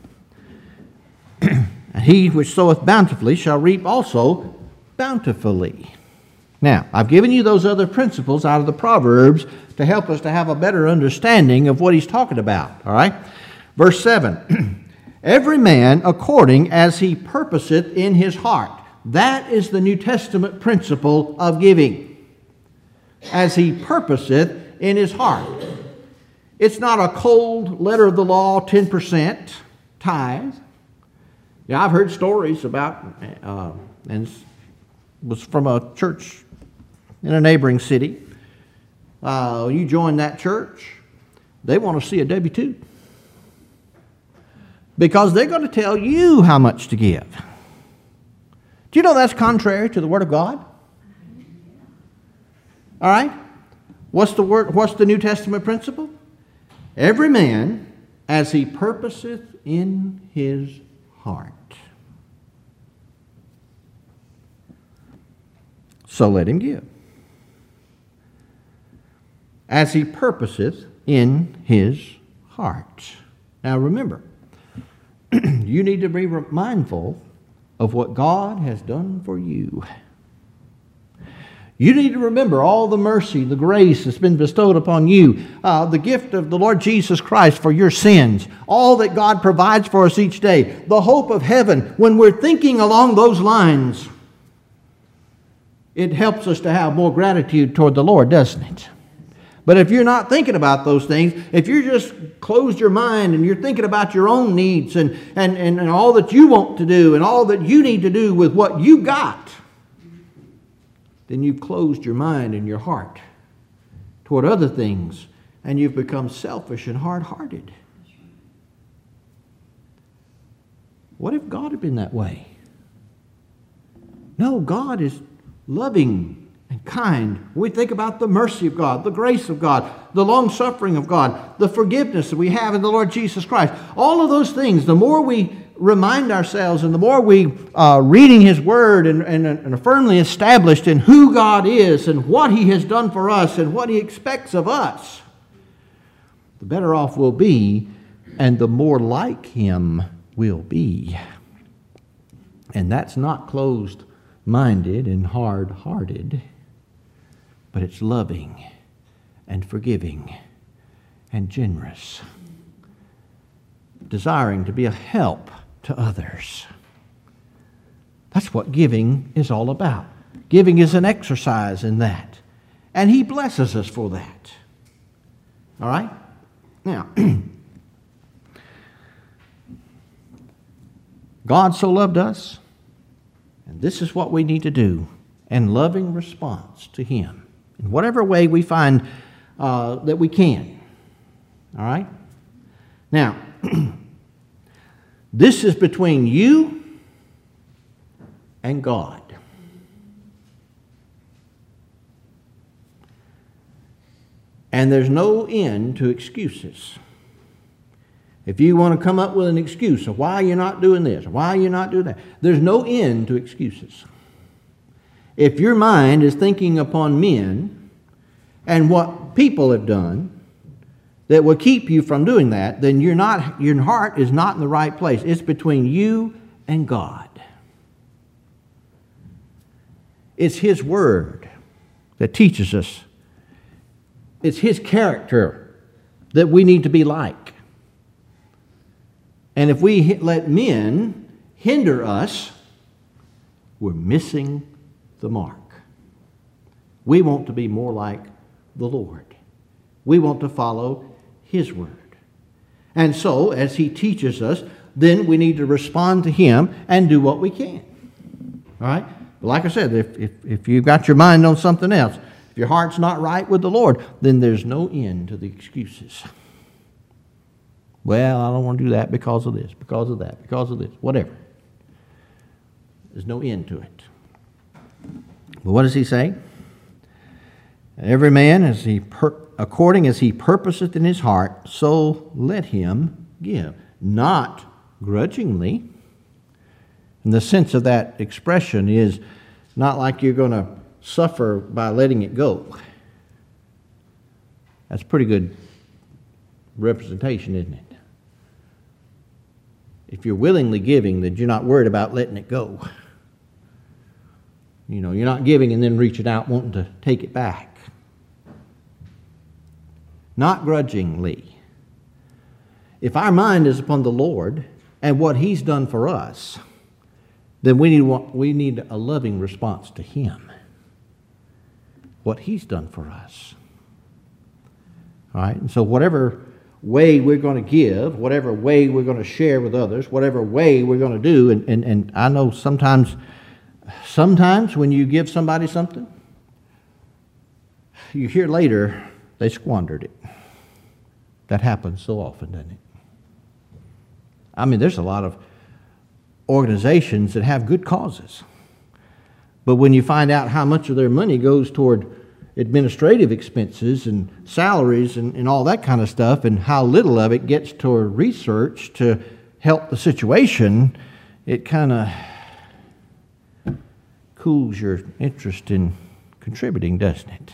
and he which soweth bountifully shall reap also bountifully. Now, I've given you those other principles out of the Proverbs to help us to have a better understanding of what he's talking about. All right? Verse seven. Every man according as he purposeth in his heart. That is the New Testament principle of giving. As he purposeth in his heart. It's not a cold letter of the law, ten percent tithe. Yeah, I've heard stories about, uh, and it was from a church in a neighboring city. Uh, you join that church, they want to see a W two. Because they're going to tell you how much to give. Do you know that's contrary to the Word of God? All right? What's the word? What's the New Testament principle? Every man as he purposeth in his heart. So let him give. As he purposeth in his heart. Now remember, you need to be mindful of what God has done for you. You need to remember all the mercy, the grace that's been bestowed upon you, uh, the gift of the Lord Jesus Christ for your sins, all that God provides for us each day, the hope of heaven. When we're thinking along those lines, it helps us to have more gratitude toward the Lord, doesn't it? But if you're not thinking about those things, if you just closed your mind and you're thinking about your own needs and, and, and, and all that you want to do and all that you need to do with what you got, then you've closed your mind and your heart toward other things, and you've become selfish and hard-hearted. What if God had been that way? No, God is loving and kind. When we think about the mercy of God, the grace of God, the long-suffering of God, the forgiveness that we have in the Lord Jesus Christ, all of those things, the more we remind ourselves and the more we are uh, reading His Word and, and, and are firmly established in who God is and what He has done for us and what He expects of us, the better off we'll be and the more like Him we'll be. And that's not closed-minded and hard-hearted, but it's loving and forgiving and generous, desiring to be a help to others. That's what giving is all about. Giving is an exercise in that. And He blesses us for that. All right? Now, God so loved us, and this is what we need to do in loving response to Him in whatever way we find uh, that we can. All right? Now, this is between you and God. And there's no end to excuses. If you want to come up with an excuse of why you're not doing this, or why you're not doing that, there's no end to excuses. If your mind is thinking upon men and what people have done that will keep you from doing that, then you're not, your heart is not in the right place. It's between you and God. It's His Word that teaches us. It's His character that we need to be like. And if we let men hinder us, we're missing the mark. We want to be more like the Lord. We want to follow His Word. And so, as He teaches us, then we need to respond to Him and do what we can. All right? But like I said, if, if, if you've got your mind on something else, if your heart's not right with the Lord, then there's no end to the excuses. Well, I don't want to do that because of this, because of that, because of this, whatever. There's no end to it. But what does He say? Every man, as he per- according as he purposeth in his heart, so let him give. Not grudgingly. And the sense of that expression is not like you're going to suffer by letting it go. That's pretty good representation, isn't it? If you're willingly giving, then you're not worried about letting it go. You know, you're not giving and then reaching out wanting to take it back. Not grudgingly. If our mind is upon the Lord and what He's done for us, then we need, we need a loving response to Him. What He's done for us. All right? And so whatever way we're going to give, whatever way we're going to share with others, whatever way we're going to do, and, and, and I know sometimes, sometimes when you give somebody something, you hear later they squandered it. That happens so often, doesn't it? I mean, there's a lot of organizations that have good causes. But when you find out how much of their money goes toward administrative expenses and salaries and, and all that kind of stuff, and how little of it gets toward research to help the situation, it kind of cools your interest in contributing, doesn't it?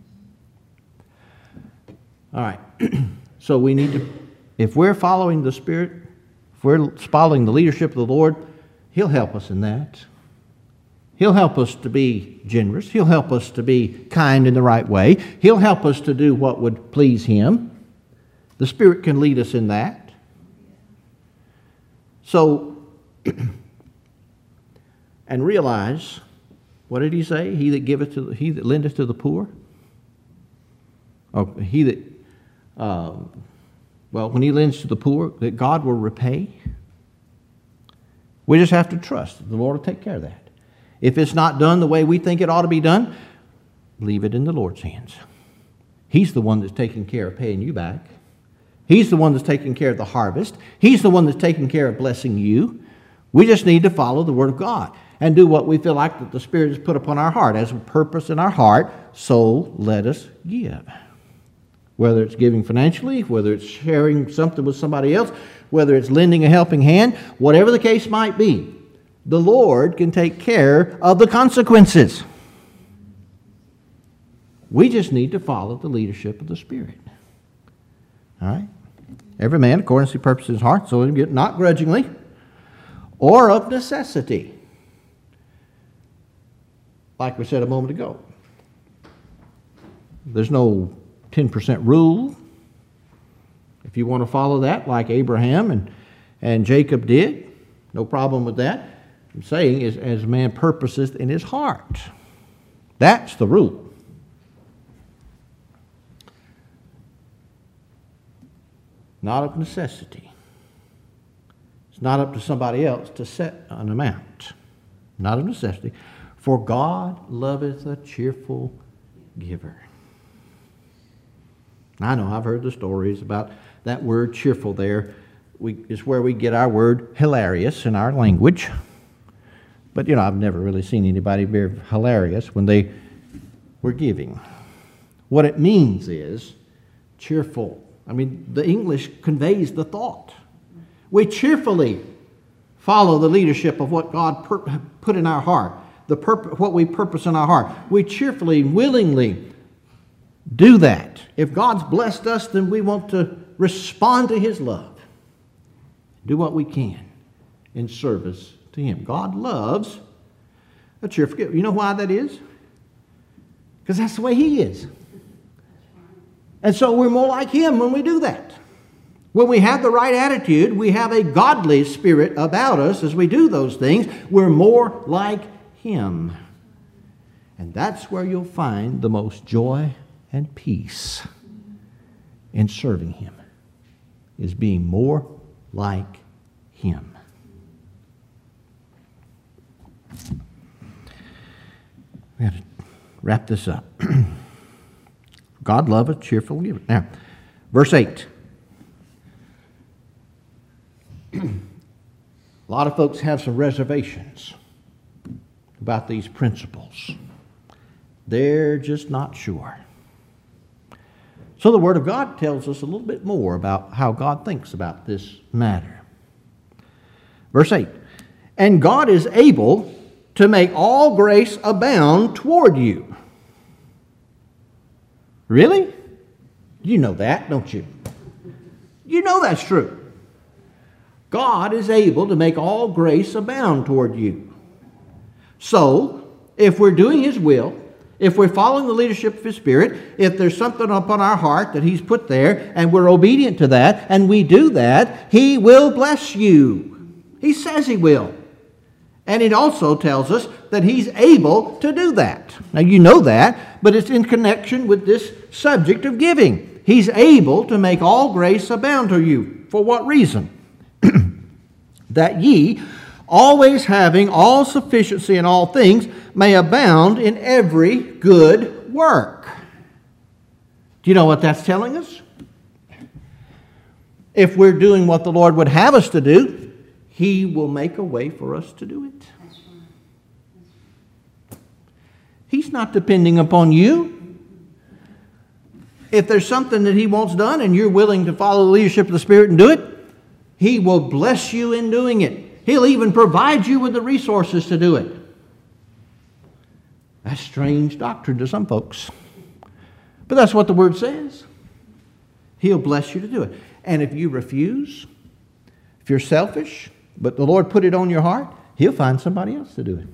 All right. So we need to, if we're following the Spirit, if we're following the leadership of the Lord, He'll help us in that. He'll help us to be generous. He'll help us to be kind in the right way. He'll help us to do what would please Him. The Spirit can lead us in that. So, and realize, what did He say? He that giveth to the, he that lendeth to the poor. Or he that, uh, well, when he lends to the poor, that God will repay. We just have to trust that the Lord will take care of that. If it's not done the way we think it ought to be done, leave it in the Lord's hands. He's the one that's taking care of paying you back. He's the one that's taking care of the harvest. He's the one that's taking care of blessing you. We just need to follow the Word of God and do what we feel like that the Spirit has put upon our heart. As a purpose in our heart, so let us give. Whether it's giving financially, whether it's sharing something with somebody else, whether it's lending a helping hand, whatever the case might be, the Lord can take care of the consequences. We just need to follow the leadership of the Spirit. All right? Every man according to the purpose of his heart, so not grudgingly or of necessity. Like we said a moment ago. There's no ten percent rule. If you want to follow that like Abraham and, and Jacob did, no problem with that. I'm saying is as man purposes in his heart. That's the rule. Not of necessity. It's not up to somebody else to set an amount. Not of necessity. For God loveth a cheerful giver. I know I've heard the stories about that word cheerful there. We, it's where we get our word hilarious in our language. But, you know, I've never really seen anybody be hilarious when they were giving. What it means is cheerful. I mean, the English conveys the thought. We cheerfully follow the leadership of what God pur- put in our heart, the purpose, what we purpose in our heart. We cheerfully, willingly do that. If God's blessed us, then we want to respond to His love. Do what we can in service to Him. God loves a cheerful giver. You know why that is? Because that's the way He is. And so we're more like Him when we do that. When we have the right attitude, we have a godly spirit about us as we do those things. We're more like Him. And that's where you'll find the most joy and peace in serving Him, is being more like Him. We have to wrap this up. God loveth a cheerful giver. Now, verse eight. A lot of folks have some reservations about these principles. They're just not sure. So the Word of God tells us a little bit more about how God thinks about this matter. Verse eight. And God is able to make all grace abound toward you. Really? You know that, don't you? You know that's true. God is able to make all grace abound toward you. So, if we're doing His will, if we're following the leadership of His Spirit, if there's something upon our heart that He's put there, and we're obedient to that, and we do that, He will bless you. He says He will. And it also tells us that He's able to do that. Now, you know that, but it's in connection with this subject of giving. He's able to make all grace abound to you. For what reason? That ye, always having all sufficiency in all things, may abound in every good work. Do you know what that's telling us? If we're doing what the Lord would have us to do, He will make a way for us to do it. He's not depending upon you. If there's something that He wants done and you're willing to follow the leadership of the Spirit and do it, He will bless you in doing it. He'll even provide you with the resources to do it. That's strange doctrine to some folks. But that's what the Word says. He'll bless you to do it. And if you refuse, if you're selfish, but the Lord put it on your heart, He'll find somebody else to do it.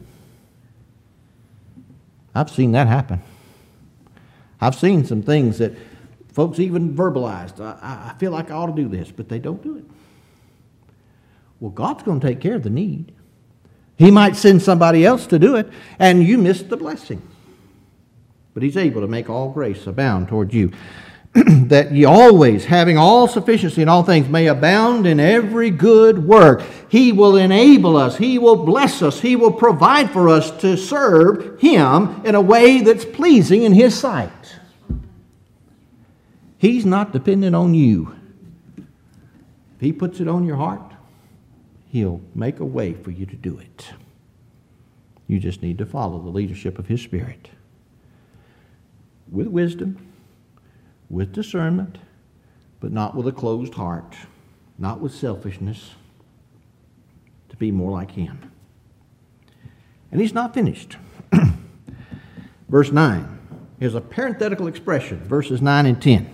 I've seen that happen. I've seen some things that folks even verbalized. I, I feel like I ought to do this, but they don't do it. Well, God's going to take care of the need. He might send somebody else to do it, and you miss the blessing. But He's able to make all grace abound toward you, that ye always, having all sufficiency in all things, may abound in every good work. He will enable us. He will bless us. He will provide for us to serve Him in a way that's pleasing in His sight. He's not dependent on you. If He puts it on your heart, He'll make a way for you to do it. You just need to follow the leadership of His Spirit. With wisdom, with discernment, but not with a closed heart, not with selfishness, to be more like Him. And He's not finished. Verse nine is a parenthetical expression, verses nine and ten.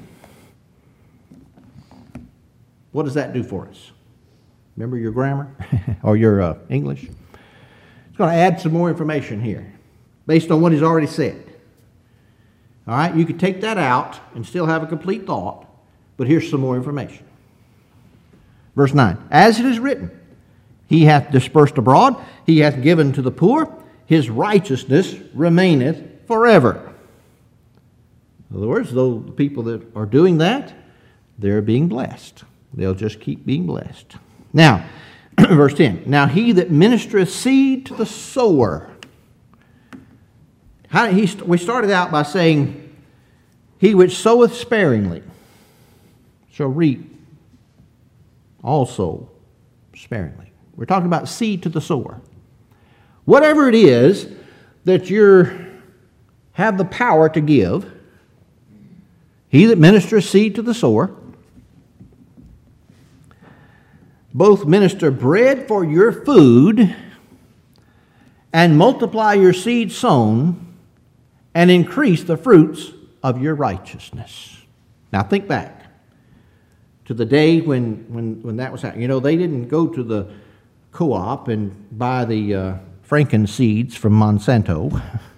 What does that do for us? Remember your grammar or your uh, English? It's going to add some more information here based on what He's already said. All right, you could take that out and still have a complete thought, but here's some more information. Verse nine, as it is written, He hath dispersed abroad, He hath given to the poor, His righteousness remaineth forever. In other words, though the people that are doing that, they're being blessed. They'll just keep being blessed. Now, verse ten, now he that ministereth seed to the sower. How, he, we started out by saying, he which soweth sparingly shall reap also sparingly. We're talking about seed to the sower. Whatever it is that you have the power to give, he that ministereth seed to the sower, both minister bread for your food and multiply your seed sown and increase the fruits of your righteousness. Now think back to the day when, when, when that was happening. You know, they didn't go to the co-op and buy the uh, Franken seeds from Monsanto.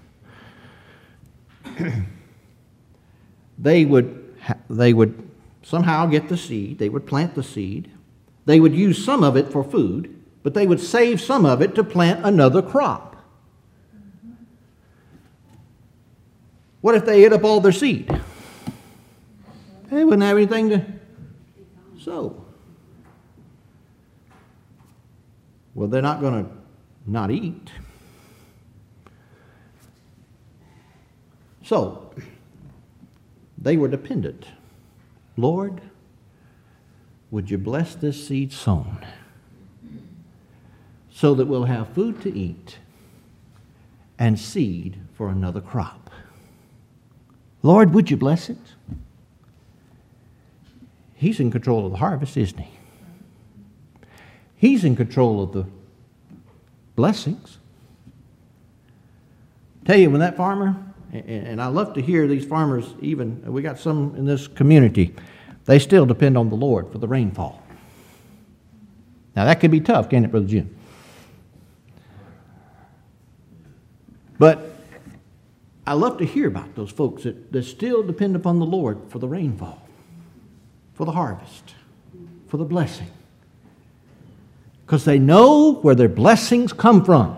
they would they would somehow get the seed. They would plant the seed. They would use some of it for food, but they would save some of it to plant another crop. What if they ate up all their seed? They wouldn't have anything to sow. Well, they're not going to not eat. So, they were dependent. Lord, would you bless this seed sown so that we'll have food to eat and seed for another crop? Lord, would you bless it? He's in control of the harvest, isn't He? He's in control of the blessings. Tell you, when that farmer, and I love to hear these farmers, even, we got some in this community, they still depend on the Lord for the rainfall. Now that could be tough, can't it, Brother Jim? But I love to hear about those folks that, that still depend upon the Lord for the rainfall, for the harvest, for the blessing. Because they know where their blessings come from.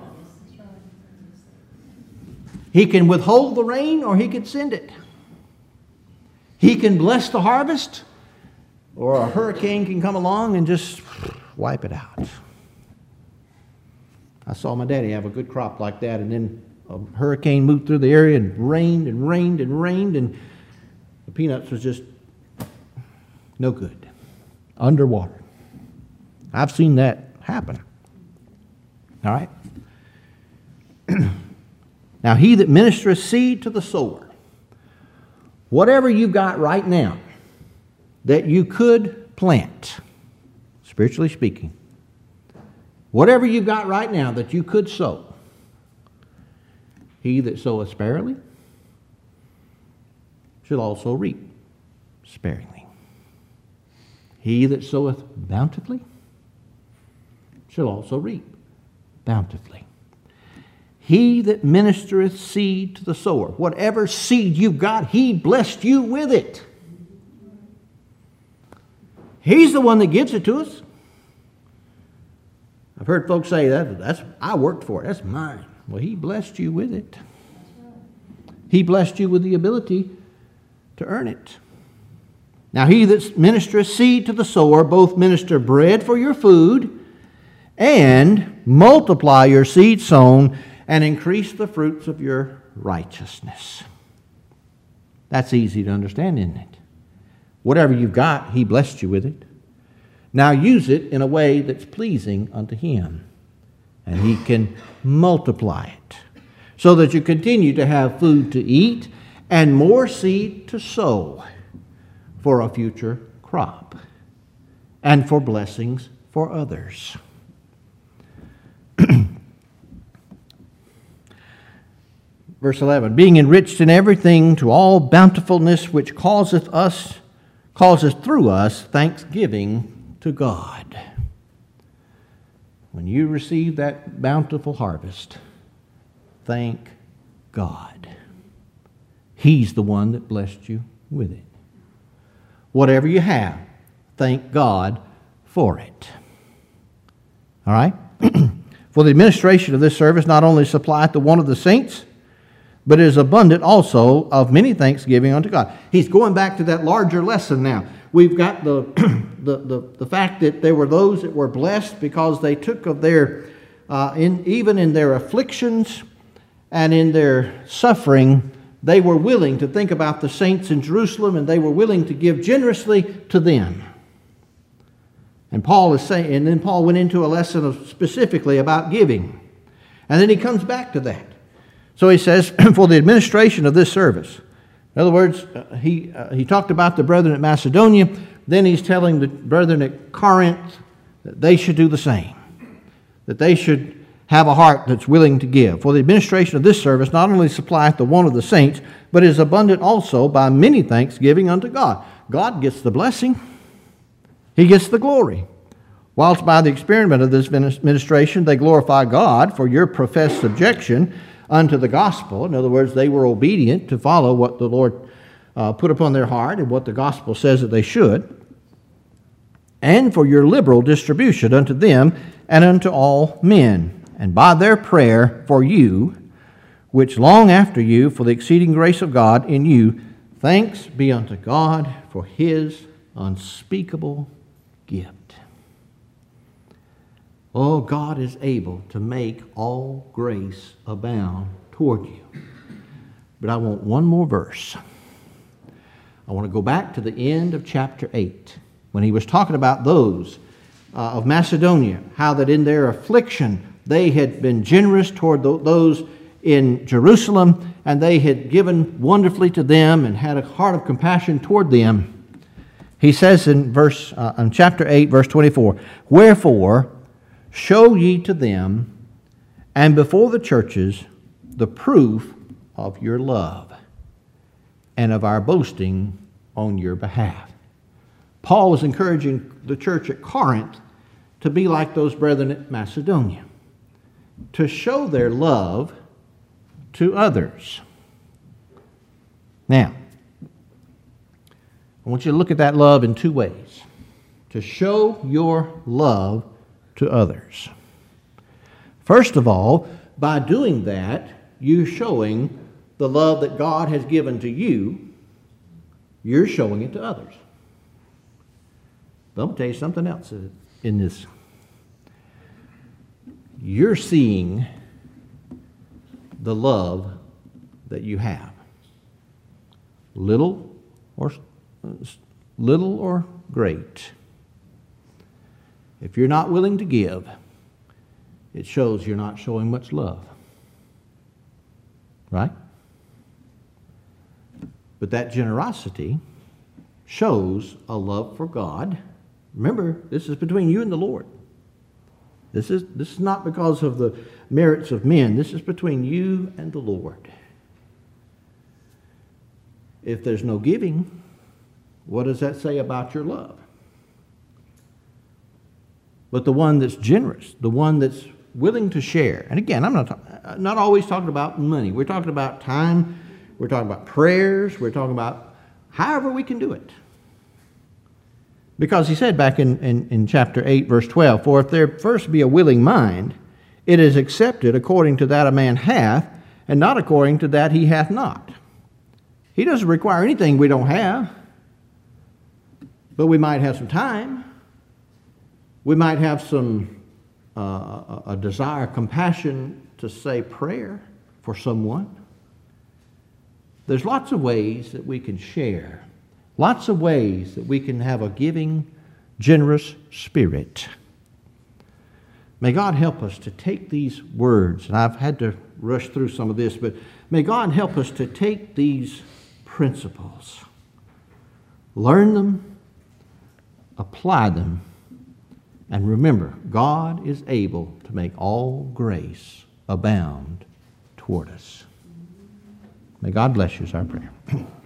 He can withhold the rain or He can send it. He can bless the harvest, or a hurricane can come along and just wipe it out. I saw my daddy have a good crop like that, and then a hurricane moved through the area and rained and rained and rained, and the peanuts was just no good, underwater. I've seen that happen. All right? Now, he that ministereth seed to the sower, whatever you've got right now that you could plant, spiritually speaking, whatever you've got right now that you could sow, he that soweth sparingly shall also reap sparingly. He that soweth bountifully shall also reap bountifully. He that ministereth seed to the sower, whatever seed you've got, He blessed you with it. He's the one that gives it to us. I've heard folks say that that's I worked for it. That's mine. Well, He blessed you with it. He blessed you with the ability to earn it. Now, he that ministereth seed to the sower, both minister bread for your food and multiply your seed sown and increase the fruits of your righteousness. That's easy to understand, isn't it? Whatever you've got, He blessed you with it. Now use it in a way that's pleasing unto Him, and He can multiply it so that you continue to have food to eat and more seed to sow for a future crop and for blessings for others. Verse eleven, being enriched in everything to all bountifulness which causeth us, causeth through us thanksgiving to God. When you receive that bountiful harvest, thank God. He's the one that blessed you with it. Whatever you have, thank God for it. All right? For the administration of this service not only supplieth the want of the saints, but is abundant also of many thanksgiving unto God. He's going back to that larger lesson now. We've got the, the, the, the fact that there were those that were blessed because they took of their, uh, in, even in their afflictions and in their suffering, they were willing to think about the saints in Jerusalem, and they were willing to give generously to them. And Paul is saying, and then Paul went into a lesson of specifically about giving. And then he comes back to that. So he says, for the administration of this service. In other words, uh, he, uh, he talked about the brethren at Macedonia. Then he's telling the brethren at Corinth that they should do the same. That they should have a heart that's willing to give. For the administration of this service not only supplieth the want of the saints, but is abundant also by many thanksgiving unto God. God gets the blessing. He gets the glory. Whilst by the experiment of this ministration they glorify God for your professed subjection unto the gospel. In other words, they were obedient to follow what the Lord uh, put upon their heart and what the gospel says that they should. And for your liberal distribution unto them and unto all men. And by their prayer for you, which long after you, for the exceeding grace of God in you, thanks be unto God for His unspeakable gift. Oh, God is able to make all grace abound toward you. But I want one more verse. I want to go back to the end of chapter eight, when he was talking about those uh, of Macedonia, how that in their affliction they had been generous toward those in Jerusalem, and they had given wonderfully to them and had a heart of compassion toward them. He says in verse uh, in chapter eight, verse twenty-four, wherefore show ye to them and before the churches the proof of your love and of our boasting on your behalf. Paul was encouraging the church at Corinth to be like those brethren at Macedonia, to show their love to others. Now, I want you to look at that love in two ways. To show your love to others. First of all, by doing that, you're showing the love that God has given to you, you're showing it to others. But I'm going to tell you something else in this. You're seeing the love that you have. Little or little or great. If you're not willing to give, it shows you're not showing much love. Right? But that generosity shows a love for God. Remember, this is between you and the Lord. This is, this is not because of the merits of men. This is between you and the Lord. If there's no giving, what does that say about your love? But the one that's generous, the one that's willing to share. And again, I'm not, not always talking about money. We're talking about time. We're talking about prayers. We're talking about however we can do it. Because he said back in, in, in chapter eight, verse twelve, for if there first be a willing mind, it is accepted according to that a man hath, and not according to that he hath not. He doesn't require anything we don't have. But we might have some time. We might have some uh, a desire, compassion to say prayer for someone. There's lots of ways that we can share Lots of ways that we can have a giving, generous spirit. May God help us to take these words, and I've had to rush through some of this, but may God help us to take these principles, learn them, apply them, and remember, God is able to make all grace abound toward us. May God bless you is our prayer.